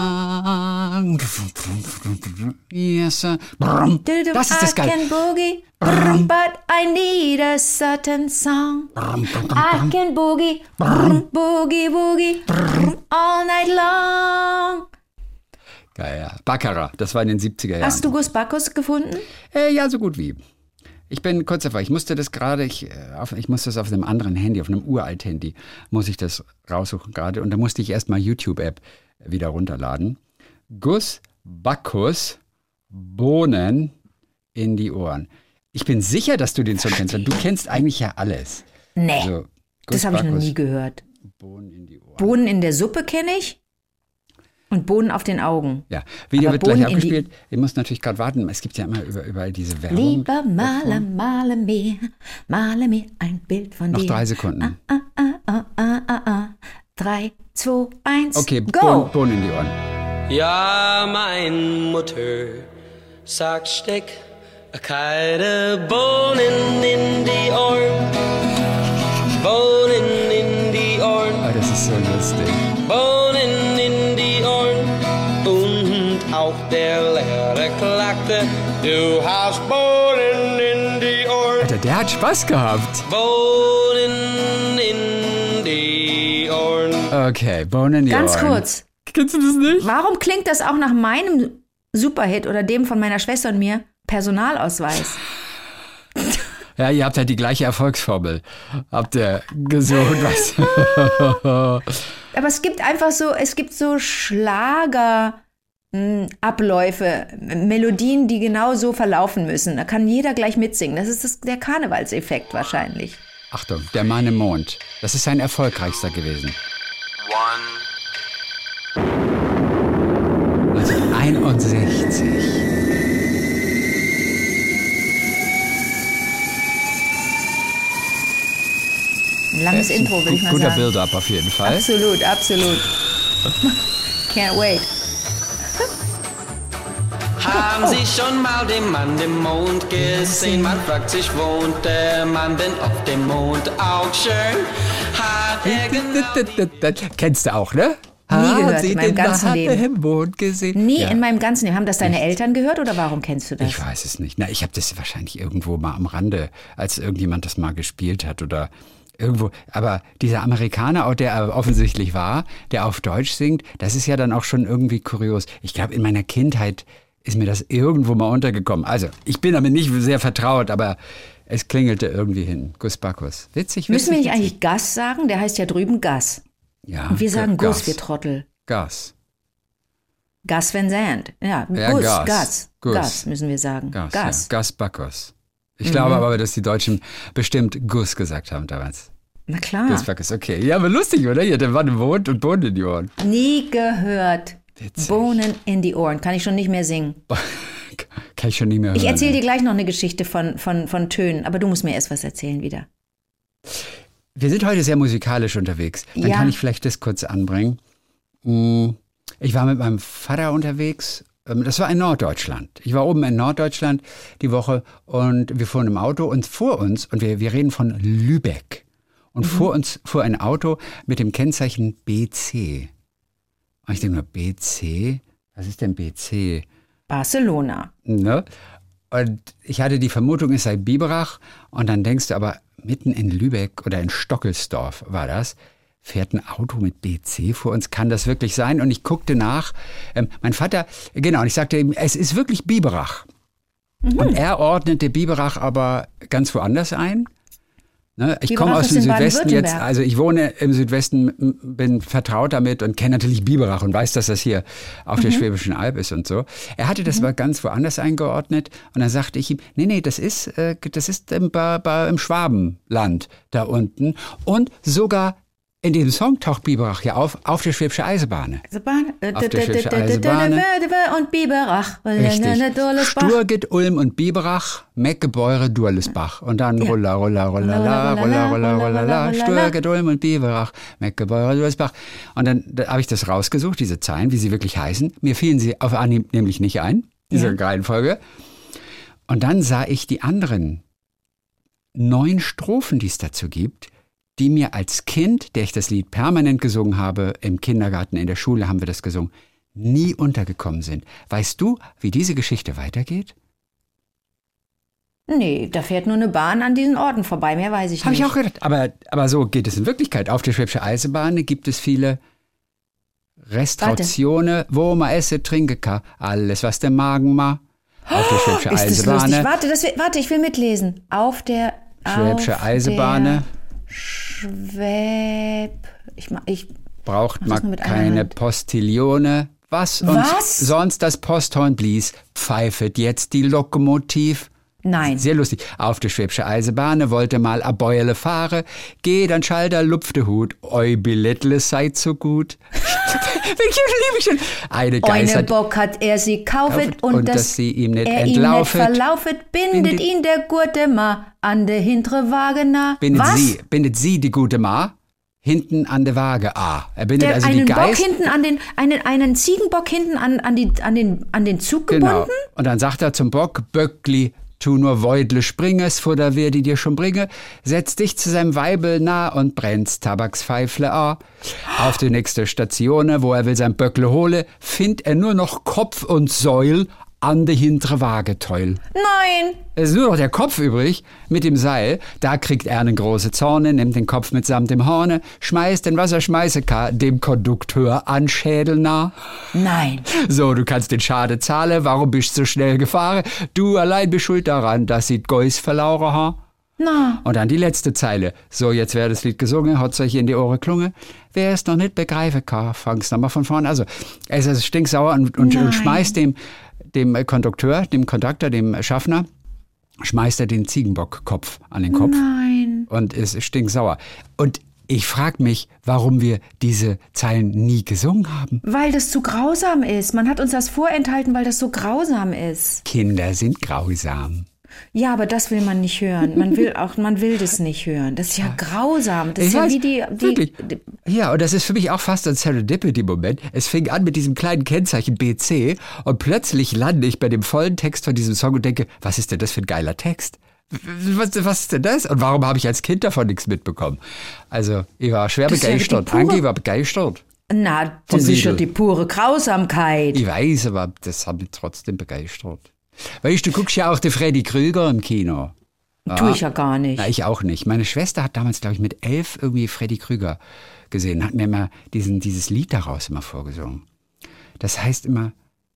long. long. Yes, sir. Brum. Diddle, Das ist das I geil. can boogie, brum, but I need a certain song. I can boogie, brum, boogie boogie, brum, all night long. Geil, ja. Baccarat, das war in den siebziger Jahren. Hast du Gus Bacchus gefunden? Äh, ja, so gut wie. Ich bin kurz davor, ich musste das gerade, ich, äh, auf, ich musste das auf einem anderen Handy, auf einem uralt Handy, muss ich das raussuchen gerade. Und da musste ich erstmal YouTube-App wieder runterladen. Gus Bacchus, Bohnen in die Ohren. Ich bin sicher, dass du den Song kennst, weil du kennst eigentlich ja alles. Nee, Also, Gus das habe ich noch Bacchus, nie gehört. Bohnen in die Ohren. Bohnen in der Suppe kenne ich. Und Bohnen auf den Augen. Ja, Video Aber wird gleich Bohnen in abgespielt. Ich muss natürlich gerade warten. Es gibt ja immer über, überall diese Werbung. Lieber male, male mir, male mir ein Bild von Noch dir. drei Sekunden. Ah, ah, ah, ah, ah, ah. Drei, zwei, eins, Okay, go! Bohnen, Bohnen in die Ohren. Ja, mein Mutter sagt, steck keine Bohnen in die Ohren. Bohnen in die Ohren. Oh, das ist so lustig. Bohnen in die Ohren. Und auch der Lehrer klagte, du hast Bohnen in die Ohren. Alter, der hat Spaß gehabt. Bohnen in die Ohren. Okay, Bohnen in die Ganz Ohren. kurz. Kennst du das nicht? Warum klingt das auch nach meinem Superhit oder dem von meiner Schwester und mir? Personalausweis. Ja, ihr habt halt die gleiche Erfolgsformel. Habt ihr gesungen, was? Aber es gibt einfach so, es gibt so Schlager. Abläufe, Melodien, die genau so verlaufen müssen. Da kann jeder gleich mitsingen. Das ist das, der Karnevalseffekt wahrscheinlich. Achtung, der Mann im Mond. Das ist sein erfolgreichster gewesen. neunzehnhunderteinundsechzig. Ein langes Ein Intro, würde ich mal guter sagen. Build-up auf jeden Fall. Absolut, absolut. Can't wait. Haben Sie schon mal den Mann im Mond gesehen? Man fragt sich, wohnt der Mann denn auf dem Mond auch schön? Hat er genau... Kennst du auch, ne? Nie Haben gehört Sie in meinem den ganzen Mann Leben. im Mond gesehen? Nie Ja. in meinem ganzen Leben. Haben das deine Eltern gehört oder warum kennst du das? Ich weiß es nicht. Na, ich habe das wahrscheinlich irgendwo mal am Rande, als irgendjemand das mal gespielt hat oder irgendwo. Aber dieser Amerikaner, auch der er offensichtlich war, der auf Deutsch singt, das ist ja dann auch schon irgendwie kurios. Ich glaube, in meiner Kindheit ist mir das irgendwo mal untergekommen. Also, ich bin damit nicht sehr vertraut, aber es klingelte irgendwie hin. Gus Bacchus. Witzig, witzig. Müssen wir nicht witzig. eigentlich Gas sagen? Der heißt ja drüben Gas. Ja, Und wir sagen Gas. Gus, wir Trottel. Gas. Gas Van Sant. Ja, Ja, Gus, Gas. Gas. Gus. Gas müssen wir sagen. Gas. Gas. Ja. Gus Bacchus. Ich glaube aber, dass die Deutschen bestimmt Gus gesagt haben damals. Na klar. Gus Bacchus, okay. Ja, aber lustig, oder? Hier, der Mann im Mond und Bohnen in die Ohren. Nie gehört. Witzig. Bohnen in die Ohren. Kann ich schon nicht mehr singen. Kann ich schon nicht mehr hören. Ich erzähle dir gleich noch eine Geschichte von, von, von Tönen, aber du musst mir erst was erzählen wieder. Wir sind heute sehr musikalisch unterwegs. Dann Ja. kann ich vielleicht das kurz anbringen. Ich war mit meinem Vater unterwegs. Das war in Norddeutschland. Ich war oben in Norddeutschland die Woche und wir fuhren im Auto und vor uns, und wir, wir reden von Lübeck, und mhm. vor uns fuhr ein Auto mit dem Kennzeichen B C. Und ich denke mir, B C? Was ist denn B C? Barcelona. Ne? Und ich hatte die Vermutung, es sei Biberach. Und dann denkst du aber, mitten in Lübeck oder in Stockelsdorf war das, fährt ein Auto mit B C vor uns. Kann das wirklich sein? Und ich guckte nach. Ähm, mein Vater, genau, und ich sagte ihm, es ist wirklich Biberach. Mhm. Und er ordnete Biberach aber ganz woanders ein. Ne, ich komme Biberach aus ist dem in Südwesten jetzt, Baden-Württemberg. also ich wohne im Südwesten, m- bin vertraut damit und kenne natürlich Biberach und weiß, dass das hier auf der Schwäbischen Alb ist und so. Er hatte das aber ganz woanders eingeordnet und dann sagte ich ihm, nee, nee, das ist, äh, das ist im, ba, ba, im Schwabenland da unten und sogar in dem Song taucht Biberach ja auf, auf der Schwäbische Eisenbahn. Eisenbahn. Auf der Schwäbische Eisenbahn. Und Biberach. Richtig. Sturgit, Ulm und Biberach, Meckebeure, Durlesbach. Und dann Ja. Rulla, Rulla, Rulla, la, Rulla, Rulla, Rulla, la, Sturgit, Ulm und Biberach, Meckebeure, Durlesbach. Und dann da habe ich das rausgesucht, diese Zeilen, wie sie wirklich heißen. Mir fielen sie auf Anhieb nämlich nicht ein, diese Ja. Reihenfolge. Und dann sah ich die anderen neun Strophen, die es dazu gibt, die mir als Kind, der ich das Lied permanent gesungen habe, im Kindergarten, in der Schule haben wir das gesungen, nie untergekommen sind. Weißt du, wie diese Geschichte weitergeht? Nee, da fährt nur eine Bahn an diesen Orten vorbei, mehr weiß ich Habe nicht. ich auch gedacht. Aber, aber so geht es in Wirklichkeit. Auf der Schwäbische Eisenbahn gibt es viele Restrautionen, wo man esse, trinke kann. Alles, was der Magen macht. Auf der Schwäbische Ist das Eisenbahn. lustig? Warte, das, wird- warte, ich will mitlesen. Auf der Schwäbische auf Eisenbahn. der Schwäb... Ich, ma- ich, Braucht Mach das nur man mit einer keine Hand. Postillone. Was uns Was? sonst das Posthorn blies, pfeifet jetzt die Lokomotiv. nein. Sehr lustig. Auf der Schwäbische Eisenbahn wollte mal a Bäuerle fahre. Geh, dann Schalter, lupfte Hut. Eu Billettle seid so gut. Welche liebe ich schon? Eine Geiß Eine hat Bock hat er sie kaufet und, und dass dass sie ihm nicht er ihm nicht entlaufet. verlaufet, bindet, Bindet- ihn der gute Ma an der hintere Waage nah. Bindet Was? sie, bindet sie die gute Ma hinten an der Waage. Ah, er bindet Der also einen die Bock Geiß. hinten an den, einen, einen Ziegenbock hinten an, an, die, an, den, an den Zug gebunden? Genau. Und dann sagt er zum Bock, Böckli, tu nur Weudle springes, vor der wer die dir schon bringe, setz dich zu seinem Weibel nah und brennst Tabakspfeifle a. Auf die nächste Station, wo er will sein Böckle hole, find er nur noch Kopf und Säul an de hintere Waageteul. Nein. Es ist nur noch der Kopf übrig mit dem Seil. Da kriegt er eine große Zorne, nimmt den Kopf mitsamt dem Horne, schmeißt den, was er schmeißen kann, dem Kondukteur an Schädel nah. Nein. So, du kannst den Schade zahlen, warum bist du so schnell gefahren? Du allein bist schuld daran, dass sie Geus verlauren ha. Na. Und dann die letzte Zeile. So, jetzt wäre das Lied gesungen, hat's euch in die Ohren klungen. Wer es noch nicht begreifen kann, fang's nochmal von vorne. Also, er ist stinksauer und, und, und schmeißt dem, dem Kondukteur, dem Konduktor, dem Schaffner, schmeißt er den Ziegenbockkopf an den Kopf. Nein. Und ist stinksauer. Und ich frage mich, warum wir diese Zeilen nie gesungen haben. Weil das zu grausam ist. Man hat uns das vorenthalten, weil das so grausam ist. Kinder sind grausam. Ja, aber das will man nicht hören. Man will auch, man will das nicht hören. Das ist ja grausam. Das ist Ich ja weiß, wie die, die, wirklich. die Ja, und das ist für mich auch fast ein Serendipity-Moment. Es fing an mit diesem kleinen Kennzeichen B C und plötzlich lande ich bei dem vollen Text von diesem Song und denke, was ist denn das für ein geiler Text? Was, was ist denn das? Und warum habe ich als Kind davon nichts mitbekommen? Also, ich war schwer Das ist ja begeistert. die pure- Anki war begeistert. Na, Vom das ist ja Liedl. die pure Grausamkeit. Ich weiß, aber das hat mich trotzdem begeistert. Weißt du, du guckst ja auch den Freddy Krüger im Kino. Tue ich ja gar nicht. Na, ich auch nicht. Meine Schwester hat damals, glaube ich, mit elf irgendwie Freddy Krüger gesehen, hat mir immer diesen, dieses Lied daraus immer vorgesungen. Das heißt immer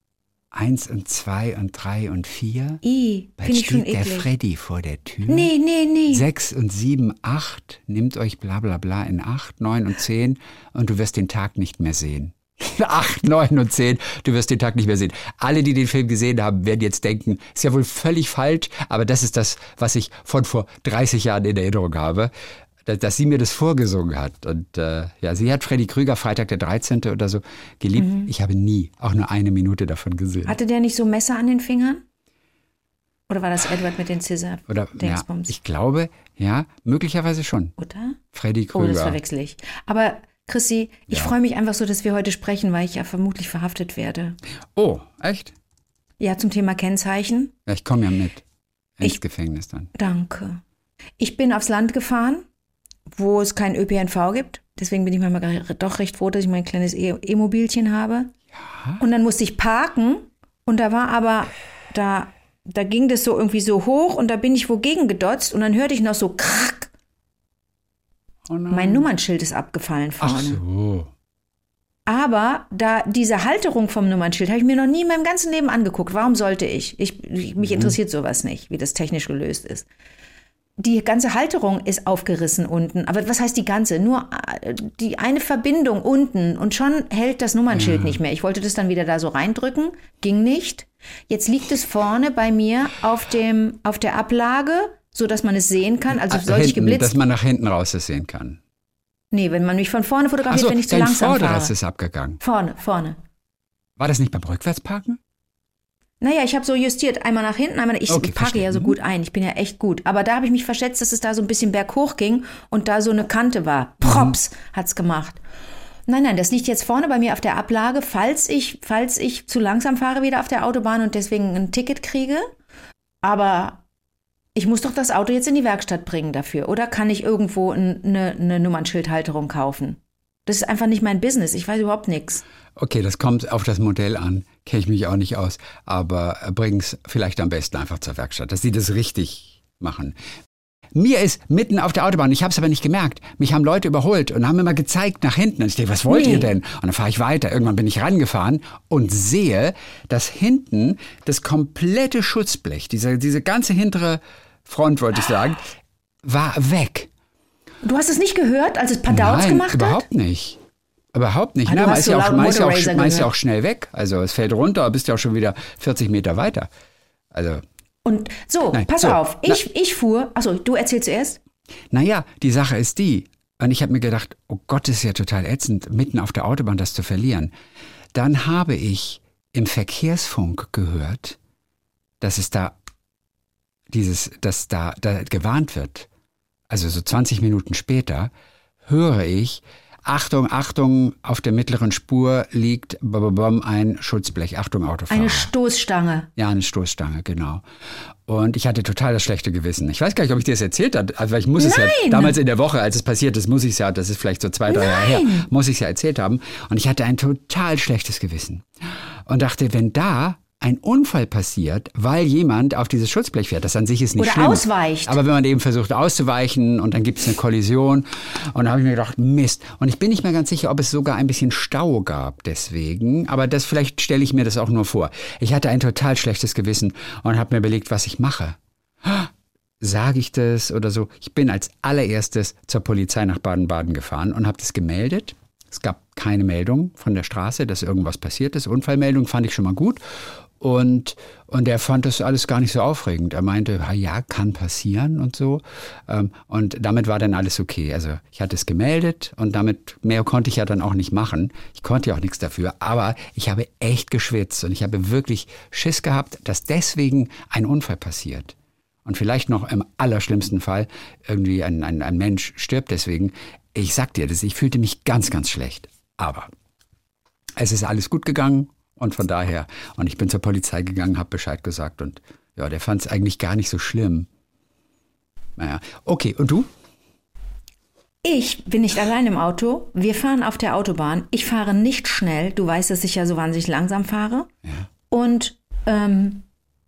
eins und zwei und drei und vier. I, Bald finde ich schon steht der eklig. Freddy vor der Tür. Nee, nee, nee. Sechs und sieben, acht, nimmt euch bla bla bla in acht, neun und zehn und du wirst den Tag nicht mehr sehen. acht, neun und zehn, du wirst den Tag nicht mehr sehen. Alle, die den Film gesehen haben, werden jetzt denken, ist ja wohl völlig falsch, aber das ist das, was ich von vor dreißig Jahren in Erinnerung habe, dass, dass sie mir das vorgesungen hat. Und äh, ja, sie hat Freddy Krüger, Freitag der dreizehnte oder so, geliebt. Mhm. Ich habe nie, auch nur eine Minute davon gesehen. Hatte der nicht so Messer an den Fingern? Oder war das Edward mit den Scissor? Oder, ja, Dingsbums? ich glaube, ja, möglicherweise schon. Oder? Freddy Oh, das Krüger. verwechsel ich. Aber Chrissy, ich Ja. freue mich einfach so, dass wir heute sprechen, weil ich ja vermutlich verhaftet werde. Oh, echt? Ja, zum Thema Kennzeichen. Ja, ich komme ja mit ins Ich- Gefängnis dann. Danke. Ich bin aufs Land gefahren, wo es keinen Ö P N V gibt. Deswegen bin ich manchmal doch recht froh, dass ich mein kleines E- E-Mobilchen habe. Ja. Und dann musste ich parken und da war aber, da, da ging das so irgendwie so hoch und da bin ich wogegen gedotzt und dann hörte ich noch so krack. Oh nein. Mein Nummernschild ist abgefallen vorne. Ach so. Aber da diese Halterung vom Nummernschild habe ich mir noch nie in meinem ganzen Leben angeguckt. Warum sollte ich? ich, ich mich interessiert sowas nicht, wie das technisch gelöst ist. Die ganze Halterung ist aufgerissen unten. Aber was heißt die ganze? Nur äh, die eine Verbindung unten und schon hält das Nummernschild Ja. nicht mehr. Ich wollte das dann wieder da so reindrücken, ging nicht. Jetzt liegt es vorne bei mir auf dem auf der Ablage, so dass man es sehen kann. Also Ah, sollte ich hinten, geblitzt. dass man nach hinten raus das sehen kann. Nee, wenn man mich von vorne Ach fotografiert, so, wenn ich zu dein langsam Vorderrad fahre. ist abgegangen. Vorne, vorne. War das nicht beim Rückwärtsparken? Naja, ich habe so justiert, einmal nach hinten, einmal nach, ich Okay, parke verstehe. ja so Mhm. gut ein, ich bin ja echt gut. Aber da habe ich mich verschätzt, dass es da so ein bisschen berghoch ging und da so eine Kante war. Props hat's gemacht. Nein, nein, das liegt jetzt vorne bei mir auf der Ablage, falls ich, falls ich zu langsam fahre wieder auf der Autobahn und deswegen ein Ticket kriege. Aber ich muss doch das Auto jetzt in die Werkstatt bringen dafür. Oder kann ich irgendwo ein- eine, eine Nummernschildhalterung kaufen? Das ist einfach nicht mein Business, ich weiß überhaupt nichts. Okay, das kommt auf das Modell an. Kenne ich mich auch nicht aus. Aber bring's vielleicht am besten einfach zur Werkstatt, dass sie das richtig machen. Mir ist mitten auf der Autobahn, ich habe es aber nicht gemerkt, mich haben Leute überholt und haben mir mal gezeigt nach hinten. Und ich denke, was wollt Nee. ihr denn? Und dann fahre ich weiter. Irgendwann bin ich rangefahren und sehe, dass hinten das komplette Schutzblech, diese, diese ganze hintere Front, wollte ich sagen, war weg. Du hast es nicht gehört, als es Padauts Nein, gemacht überhaupt hat? nicht. Überhaupt nicht. Ah, du Na, man hast ist so ja auch, laut man ist ja auch, Motorracer man ist ja gehört. auch schnell weg. Also es fällt runter, bist ja auch schon wieder vierzig Meter weiter. Also, Und so, Nein, pass so, auf, ich, ich fuhr, achso, du erzählst zuerst. naja, die Sache ist die, Und ich habe mir gedacht, oh Gott, das ist ja total ätzend, mitten auf der Autobahn das zu verlieren. Dann habe ich im Verkehrsfunk gehört, dass es da dieses, dass da, da gewarnt wird. Also so zwanzig Minuten später höre ich, Achtung, Achtung, auf der mittleren Spur liegt ein Schutzblech. Achtung, Autofahrer. Eine Stoßstange. Ja, eine Stoßstange, genau. Und ich hatte total das schlechte Gewissen. Ich weiß gar nicht, ob ich dir das erzählt habe, also ich muss es Nein. ja damals in der Woche, als es passiert ist, muss ich es ja, das ist vielleicht so zwei, drei Jahre her, muss ich es ja erzählt haben. Und ich hatte ein total schlechtes Gewissen. Und dachte, wenn da ein Unfall passiert, weil jemand auf dieses Schutzblech fährt, das an sich ist nicht Oder schlimm. ausweicht. Aber wenn man eben versucht auszuweichen und dann gibt es eine Kollision und da habe ich mir gedacht, Mist. Und ich bin nicht mehr ganz sicher, ob es sogar ein bisschen Stau gab deswegen, aber das vielleicht stelle ich mir das auch nur vor. Ich hatte ein total schlechtes Gewissen und habe mir überlegt, was ich mache. Sage ich das oder so? Ich bin als allererstes zur Polizei nach Baden-Baden gefahren und habe das gemeldet. Es gab keine Meldung von der Straße, dass irgendwas passiert ist. Unfallmeldung fand ich schon mal gut. Und, und er fand das alles gar nicht so aufregend. Er meinte, ja, kann passieren und so. Und damit war dann alles okay. Also ich hatte es gemeldet und damit, mehr konnte ich ja dann auch nicht machen. Ich konnte ja auch nichts dafür. Aber ich habe echt geschwitzt und ich habe wirklich Schiss gehabt, dass deswegen ein Unfall passiert. Und vielleicht noch im allerschlimmsten Fall irgendwie ein, ein, ein Mensch stirbt deswegen. Ich sag dir das, ich fühlte mich ganz, ganz schlecht. Aber es ist alles gut gegangen. Und von daher, und ich bin zur Polizei gegangen, habe Bescheid gesagt und ja, der fand es eigentlich gar nicht so schlimm. Naja, okay, und du? Ich bin nicht allein im Auto. Wir fahren auf der Autobahn. Ich fahre nicht schnell. Du weißt, dass ich ja so wahnsinnig langsam fahre. Ja. Und ähm,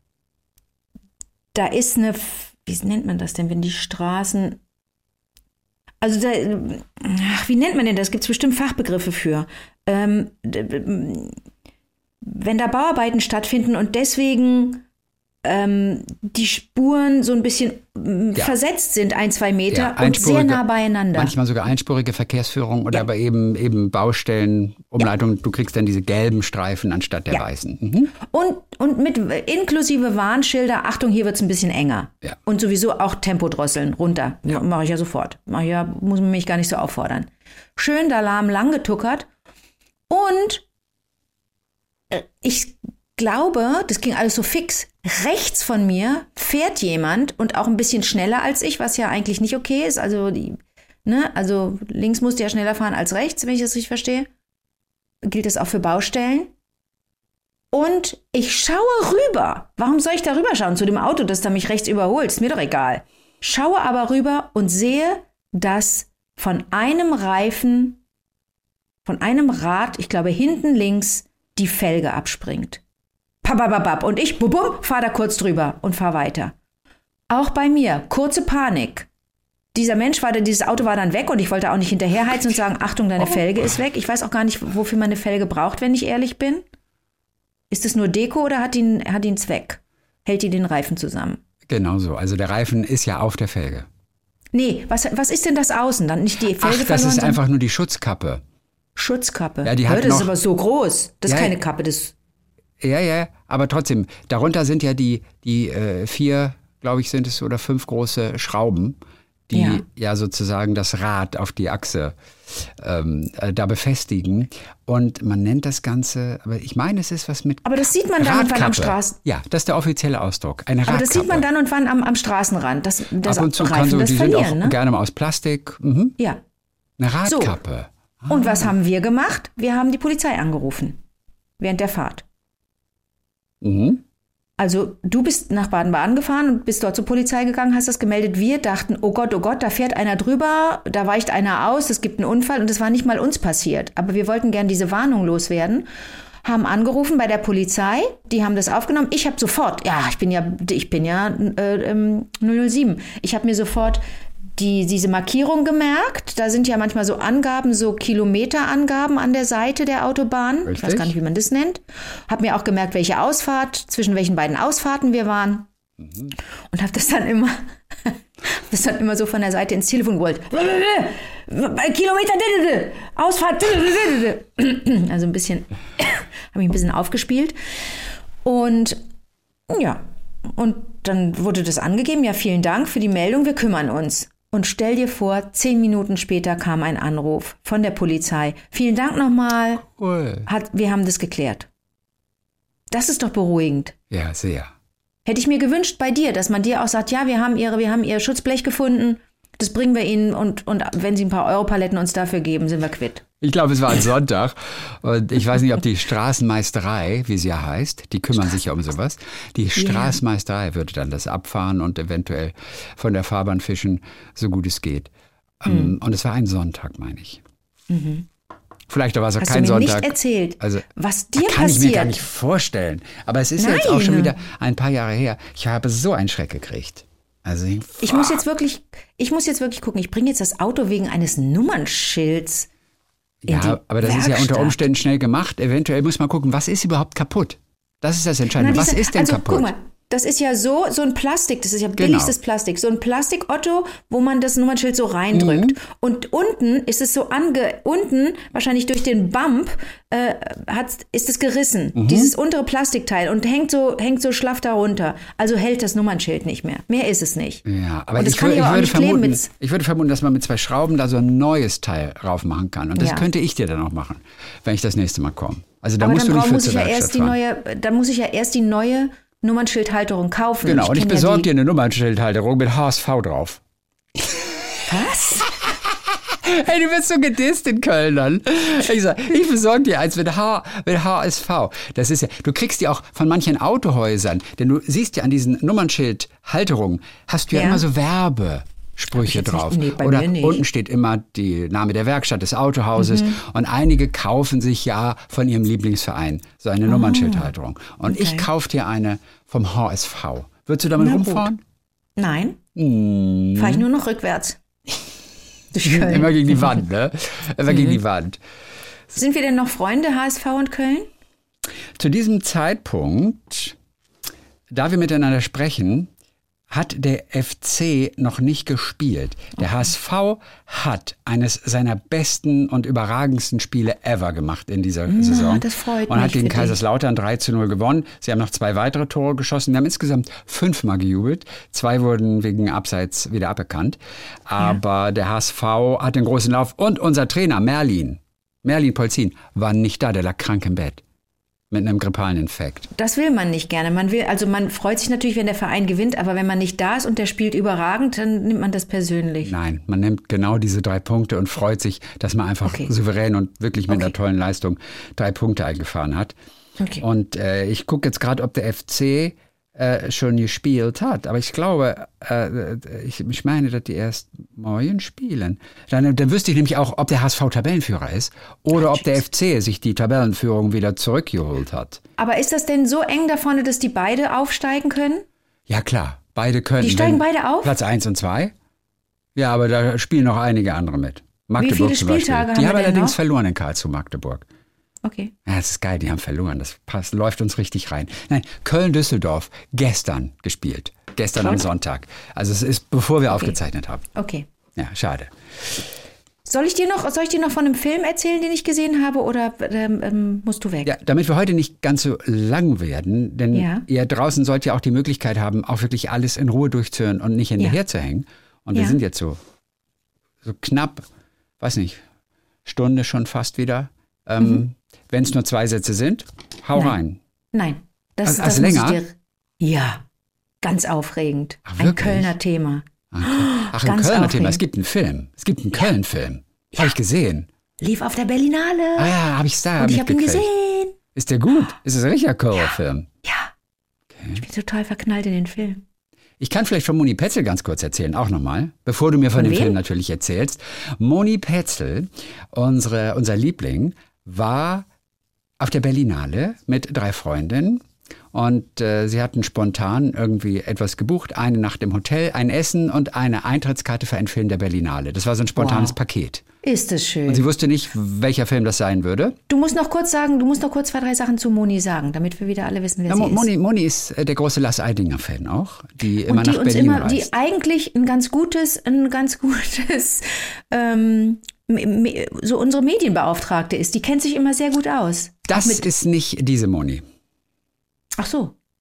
da ist eine, wie nennt man das denn, wenn die Straßen, also da, ach, wie nennt man denn das? Gibt es bestimmt Fachbegriffe für. Ähm, wenn da Bauarbeiten stattfinden und deswegen ähm, die Spuren so ein bisschen ja. versetzt sind, ein, zwei Meter ja, und sehr nah beieinander. Manchmal sogar einspurige Verkehrsführung oder ja. aber eben, eben Baustellen, Umleitung. Ja. Du kriegst dann diese gelben Streifen anstatt der ja. weißen. Mhm. Und, und mit inklusive Warnschilder, Achtung, hier wird es ein bisschen enger. Ja. Und sowieso auch Tempo drosseln, runter. Ja. Mache ich ja sofort. Mach ich ja, muss man mich gar nicht so auffordern. Schön der Alarm lang getuckert. Und ich glaube, das ging alles so fix. Rechts von mir fährt jemand und auch ein bisschen schneller als ich, was ja eigentlich nicht okay ist. Also, die, ne, also links musste ja schneller fahren als rechts, wenn ich das richtig verstehe. Gilt das auch für Baustellen? Und ich schaue rüber. Warum soll ich da rüber schauen? Zu dem Auto, das da mich rechts überholt. Ist mir doch egal. Schaue aber rüber und sehe, dass von einem Reifen, von einem Rad, ich glaube hinten links, die Felge abspringt. Papapapap. Und ich, bum, bum, fahr da kurz drüber und fahr weiter. Auch bei mir, kurze Panik. Dieser Mensch war da, dieses Auto war dann weg und ich wollte auch nicht hinterherheizen und sagen, Achtung, deine Felge ist weg. Ich weiß auch gar nicht, wofür man eine Felge braucht, wenn ich ehrlich bin. Ist es nur Deko oder hat die, hat die einen Zweck? Hält die den Reifen zusammen? Genau so. Also der Reifen ist ja auf der Felge. Nee, was, was ist denn das Außen? Dann nicht die Felge Ach, das verloren, ist einfach nur die Schutzkappe. Schutzkappe. Ja, die ja, hat das noch, ist aber so groß. Das ja, ist keine Kappe. Das ja, ja, aber trotzdem. Darunter sind ja die, die äh, vier, glaube ich, sind es oder fünf große Schrauben, die ja, ja sozusagen das Rad auf die Achse ähm, äh, da befestigen. Und man nennt das Ganze, aber ich meine, es ist was mit Aber das sieht man dann und wann am Straßen. Ja, das ist der offizielle Ausdruck. Eine Radkappe. Aber das sieht man dann und wann am, am Straßenrand. Das, das Ab und zu Reifen, kann so, das die verlieren, sind auch ne? gerne mal aus Plastik. Mhm. Ja. Eine Radkappe. So. Und was haben wir gemacht? Wir haben die Polizei angerufen. Während der Fahrt. Mhm. Also du bist nach Baden-Baden gefahren und bist dort zur Polizei gegangen, hast das gemeldet. Wir dachten, oh Gott, oh Gott, da fährt einer drüber, da weicht einer aus, es gibt einen Unfall und das war nicht mal uns passiert. Aber wir wollten gern diese Warnung loswerden, haben angerufen bei der Polizei, die haben das aufgenommen. Ich habe sofort, ja, ich bin ja, ich bin ja äh, null null sieben, ich habe mir sofort die, diese Markierung gemerkt. Da sind ja manchmal so Angaben, so Kilometerangaben an der Seite der Autobahn. Richtig. Ich weiß gar nicht, wie man das nennt. Habe mir auch gemerkt, welche Ausfahrt, zwischen welchen beiden Ausfahrten wir waren. Mhm. Und habe das dann immer, das dann immer so von der Seite ins Telefon geholt. Kilometer, Ausfahrt. Also ein bisschen, habe ich ein bisschen aufgespielt. Und ja, und dann wurde das angegeben. Ja, vielen Dank für die Meldung, wir kümmern uns. Und stell dir vor, zehn Minuten später kam ein Anruf von der Polizei. Vielen Dank nochmal. Cool. Hat, wir haben das geklärt. Das ist doch beruhigend. Ja, sehr. Hätte ich mir gewünscht bei dir, dass man dir auch sagt, ja, wir haben ihre, wir haben ihr Schutzblech gefunden, das bringen wir ihnen und, und wenn sie ein paar Europaletten uns dafür geben, sind wir quitt. Ich glaube, es war ein Sonntag und ich weiß nicht, ob die Straßenmeisterei, wie sie ja heißt, die kümmern sich ja um sowas, die Straßenmeisterei würde dann das abfahren und eventuell von der Fahrbahn fischen, so gut es geht. Mhm. Und es war ein Sonntag, meine ich. Mhm. Vielleicht war es auch Hast kein du mir Sonntag. nicht erzählt, also, was dir kann passiert. ich mir gar nicht vorstellen. Aber es ist Nein. jetzt auch schon wieder ein paar Jahre her. Ich habe so einen Schreck gekriegt. Also ich, ich muss jetzt wirklich, ich muss jetzt wirklich gucken. Ich bringe jetzt das Auto wegen eines Nummernschilds. Ja, aber das Werkstatt. ist ja unter Umständen schnell gemacht. Eventuell muss man gucken, was ist überhaupt kaputt? Das ist das Entscheidende. Na, was diese, ist denn also, kaputt? Guck mal, das ist ja so, so ein Plastik, das ist ja billigstes Genau. Plastik, so ein Plastik-Otto, wo man das Nummernschild so reindrückt. Mhm. Und unten ist es so ange, unten, wahrscheinlich durch den Bump, äh, hat, ist es gerissen, Mhm. dieses untere Plastikteil und hängt so, hängt so schlaff darunter. Also hält das Nummernschild nicht mehr. Mehr ist es nicht. Ja, aber Und das ich, kann wür- ich ich, aber auch würde nicht kleben vermuten, mit- ich würde vermuten, dass man mit zwei Schrauben da so ein neues Teil raufmachen kann. Und das Ja. könnte ich dir dann auch machen, wenn ich das nächste Mal komme. Also da Aber musst dann du nicht brauch- für muss zur ich ja Werkstatt erst die fahren. neue, dann muss ich ja erst die neue Nummernschildhalterung kaufen. Genau, und ich kenn ja besorge die- dir eine Nummernschildhalterung mit H S V drauf. Was? Hey, du bist so gedisst in Köln dann. Ich sag, ich besorge dir eins mit, H, mit H S V. Das ist ja, du kriegst die auch von manchen Autohäusern, denn du siehst ja an diesen Nummernschildhalterungen, hast du ja, Ja. immer so Werbesprüche jetzt drauf. nicht- nee, bei Oder mir nicht. unten steht immer der Name der Werkstatt, des Autohauses. Mhm. Und einige kaufen sich ja von ihrem Lieblingsverein so eine Nummernschildhalterung. Und ich Oh, okay. kaufe dir eine vom H S V. Würdest du damit Na gut. rumfahren? Nein, Hm. fahre ich nur noch rückwärts. Durch Köln. Immer gegen die Wand, ne? Immer gegen die Wand. Sind wir denn noch Freunde, H S V und Köln? Zu diesem Zeitpunkt, da wir miteinander sprechen, hat der F C noch nicht gespielt. Der H S V hat eines seiner besten und überragendsten Spiele ever gemacht in dieser Saison. das freut und hat mich gegen für dich. Kaiserslautern drei zu null gewonnen. Sie haben noch zwei weitere Tore geschossen. Wir haben insgesamt fünfmal gejubelt. Zwei wurden wegen Abseits wieder aberkannt. Aber der H S V hat den großen Lauf. Und unser Trainer Merlin, Merlin Polzin, war nicht da. Der lag krank im Bett. Mit einem grippalen Infekt. Das will man nicht gerne. Man will, also man freut sich natürlich, wenn der Verein gewinnt, aber wenn man nicht da ist und der spielt überragend, dann nimmt man das persönlich. Nein, man nimmt genau diese drei Punkte und freut sich, dass man einfach Okay. souverän und wirklich mit Okay. einer tollen Leistung drei Punkte eingefahren hat. Okay. Und äh, ich gucke jetzt gerade, ob der F C äh, schon gespielt hat. Aber ich glaube, äh, ich, ich meine, dass die erst morgen spielen. Dann, dann wüsste ich nämlich auch, ob der H S V Tabellenführer ist oder ob der F C sich die Tabellenführung wieder zurückgeholt hat. Aber ist das denn so eng da vorne, dass die beide aufsteigen können? Ja klar, beide können. Die steigen wenn- beide auf? Platz eins und zwei. Ja, aber da spielen noch einige andere mit. Magdeburg viele zum Beispiel. Spieltage Die haben haben wir denn allerdings noch? verloren in Karlsruhe, Magdeburg. Okay. Ja, das ist geil, die haben verloren. Das passt, läuft uns richtig rein. Nein, Köln-Düsseldorf gestern gespielt. Gestern am Sonntag. Also es ist, bevor wir aufgezeichnet haben. Okay. Ja, schade. Soll ich dir noch, soll ich dir noch von einem Film erzählen, den ich gesehen habe, oder ähm, ähm, musst du weg? Ja, damit wir heute nicht ganz so lang werden, denn Ja. ihr draußen sollt ja auch die Möglichkeit haben, auch wirklich alles in Ruhe durchzuhören und nicht hinterher zu hängen. Und wir Ja. sind jetzt so, so knapp, weiß nicht, Stunde schon fast wieder. Ähm, Mhm. Wenn es nur zwei Sätze sind, hau Nein. rein. Nein. Das, Also- das also muss ich länger? dir. Ja. Ganz aufregend. Ach, Ein wirklich? Kölner Thema. Ach, ein Ganz Kölner Thema. aufregend. Es gibt einen Film. Es gibt einen Köln-Film. Habe ich gesehen. Lief auf der Berlinale. Ah ja, habe ich da. und Hab ich ich habe ihn gekriegt. gesehen. Ist der gut? Ist es ein richtiger Kölner Film? Ja. Ich bin total verknallt in den Film. Ich kann vielleicht von Moni Petzel ganz kurz erzählen, auch nochmal, bevor du mir von, Von dem wem? Film natürlich erzählst. Moni Petzel, unsere, unser Liebling, war auf der Berlinale mit drei Freundinnen und äh, sie hatten spontan irgendwie etwas gebucht, eine Nacht im Hotel, ein Essen und eine Eintrittskarte für einen Film der Berlinale. Das war so ein spontanes Wow. Paket. Ist es schön. Und sie wusste nicht, welcher Film das sein würde. Du musst noch kurz sagen, du musst noch kurz zwei, drei Sachen zu Moni sagen, damit wir wieder alle wissen, wer Ja, sie Mo- ist. Moni, Moni ist äh, der große Lass Eidinger-Fan auch, die immer und die nach uns Berlin immer, reist. die eigentlich ein ganz gutes, ein ganz gutes, ähm, me- me- so unsere Medienbeauftragte ist. Die kennt sich immer sehr gut aus. das Auch mit, ist nicht diese Moni. ach so.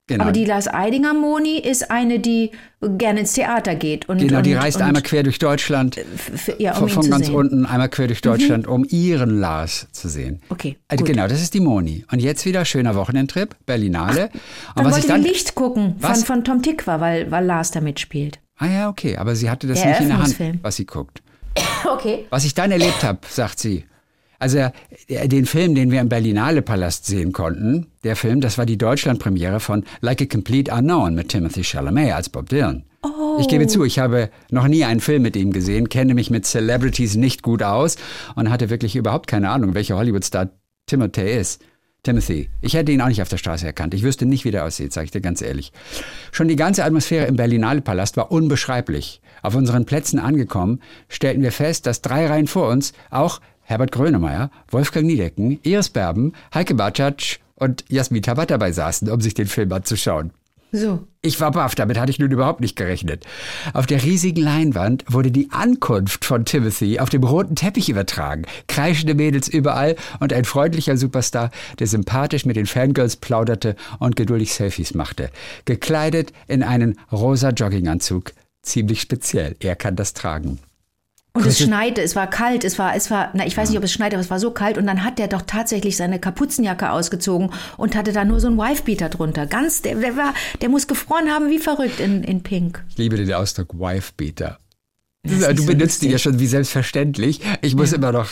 Genau. Aber die Lars Eidinger Moni ist eine, die gerne ins Theater geht. Und, genau, die und, reist und einmal quer durch Deutschland, f- ja, um von, ihn von zu ganz sehen. unten einmal quer durch Deutschland, mhm. um ihren Lars zu sehen. Okay, Also gut. genau, das ist die Moni. Und jetzt wieder schöner Wochenendtrip, Berlinale. Ach, und dann was wollte ich dann die Licht gucken von, Was? von Tom Tykwer, weil, weil Lars da mitspielt. Ah ja, okay, aber sie hatte das Der nicht in der Hand, Eröffnungsfilm. was sie guckt. Okay. Was ich dann erlebt habe, sagt sie. Also äh, den Film, den wir im Berlinale Palast sehen konnten, der Film, das war die Deutschlandpremiere von Like a Complete Unknown mit Timothy Chalamet als Bob Dylan. Oh. Ich gebe zu, ich habe noch nie einen Film mit ihm gesehen, kenne mich mit Celebrities nicht gut aus und hatte wirklich überhaupt keine Ahnung, welcher Hollywood-Star Timothy ist. Timothy. Ich hätte ihn auch nicht auf der Straße erkannt. Ich wüsste nicht, wie der aussieht, sage ich dir ganz ehrlich. Schon die ganze Atmosphäre im Berlinale Palast war unbeschreiblich. Auf unseren Plätzen angekommen, stellten wir fest, dass drei Reihen vor uns auch Herbert Grönemeyer, Wolfgang Niedecken, Iris Berben, Heike Bartschatsch und Jasmin Tabat dabei saßen, um sich den Film anzuschauen. So. Ich war baff, damit hatte ich nun überhaupt nicht gerechnet. Auf der riesigen Leinwand wurde die Ankunft von Timothy auf dem roten Teppich übertragen. Kreischende Mädels überall und ein freundlicher Superstar, der sympathisch mit den Fangirls plauderte und geduldig Selfies machte. Gekleidet in einen rosa Jogginganzug. Ziemlich speziell. Er kann das tragen. Und es schneite, es war kalt, es war, es war, na, ich weiß nicht, ob es schneit, aber es war so kalt. Und dann hat der doch tatsächlich seine Kapuzenjacke ausgezogen und hatte da nur so einen Wifebeater drunter. Ganz, der, der war, der muss gefroren haben wie verrückt in, in Pink. Ich liebe den Ausdruck Wifebeater. Das ist Du nicht so benutzt ihn ja lustig. schon wie selbstverständlich. Ich muss Ja. immer noch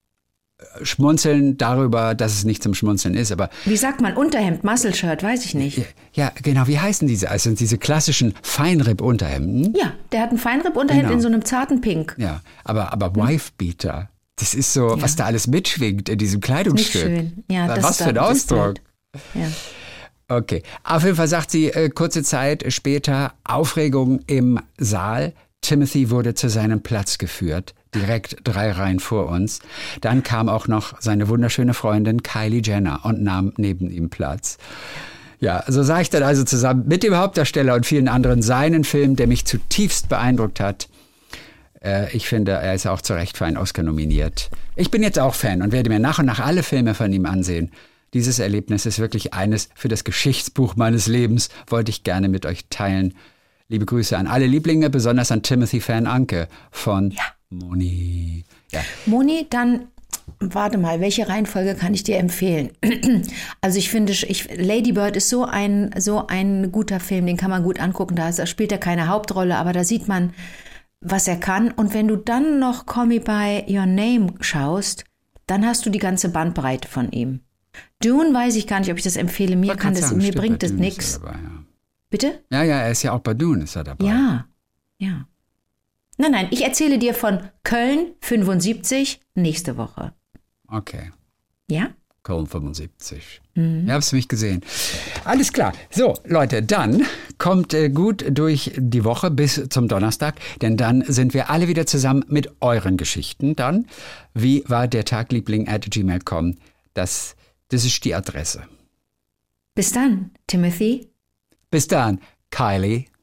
schmunzeln darüber, dass es nicht zum Schmunzeln ist, aber Wie sagt man, Unterhemd, Muscle-Shirt, weiß ich nicht. ja, genau, wie heißen diese? Also diese klassischen Feinripp-Unterhemden. Ja, der hat ein Feinripp-Unterhemd Genau. in so einem zarten Pink. Ja, aber, aber Wifebeater, das ist so, Ja. was da alles mitschwingt in diesem Nicht Kleidungsstück. schön. Ja, das was für ein das Ausdruck. Ja. Okay, auf jeden Fall sagt sie, äh, kurze Zeit später, Aufregung im Saal. Timothy wurde zu seinem Platz geführt, direkt drei Reihen vor uns. Dann kam auch noch seine wunderschöne Freundin Kylie Jenner und nahm neben ihm Platz. Ja, so sah ich dann also zusammen mit dem Hauptdarsteller und vielen anderen seinen Film, der mich zutiefst beeindruckt hat. Äh, ich finde, er ist auch zu Recht für einen Oscar nominiert. Ich bin jetzt auch Fan und werde mir nach und nach alle Filme von ihm ansehen. Dieses Erlebnis ist wirklich eines für das Geschichtsbuch meines Lebens, wollte ich gerne mit euch teilen. Liebe Grüße an alle Lieblinge, besonders an Timothy-Fan Anke von Ja. Moni. Ja. Moni, dann, warte mal, welche Reihenfolge kann ich dir empfehlen? Also ich finde, ich, Lady Bird ist so ein, so ein guter Film, den kann man gut angucken, da, ist, da spielt er keine Hauptrolle, aber da sieht man, was er kann. Und wenn du dann noch Call Me By Your Name schaust, dann hast du die ganze Bandbreite von ihm. Dune weiß ich gar nicht, ob ich das empfehle, mir, Wollte kann gerade das, sagen, mir stimmt, bringt bei das Dune ist nichts. er dabei, ja. Bitte? Ja, ja, er ist ja auch bei Dune, ist er dabei. Ja, ja. Nein, nein, ich erzähle dir von Köln fünfundsiebzig nächste Woche. Okay, Ja? Köln fünfundsiebzig. Mhm. Ihr habt es mich gesehen. Alles klar. So, Leute, dann kommt äh, gut durch die Woche bis zum Donnerstag, denn dann sind wir alle wieder zusammen mit euren Geschichten dann. Wie war der Tag, Liebling at gmail punkt com? Das, das ist die Adresse. Bis dann, Timothy. Bis dann, Kylie.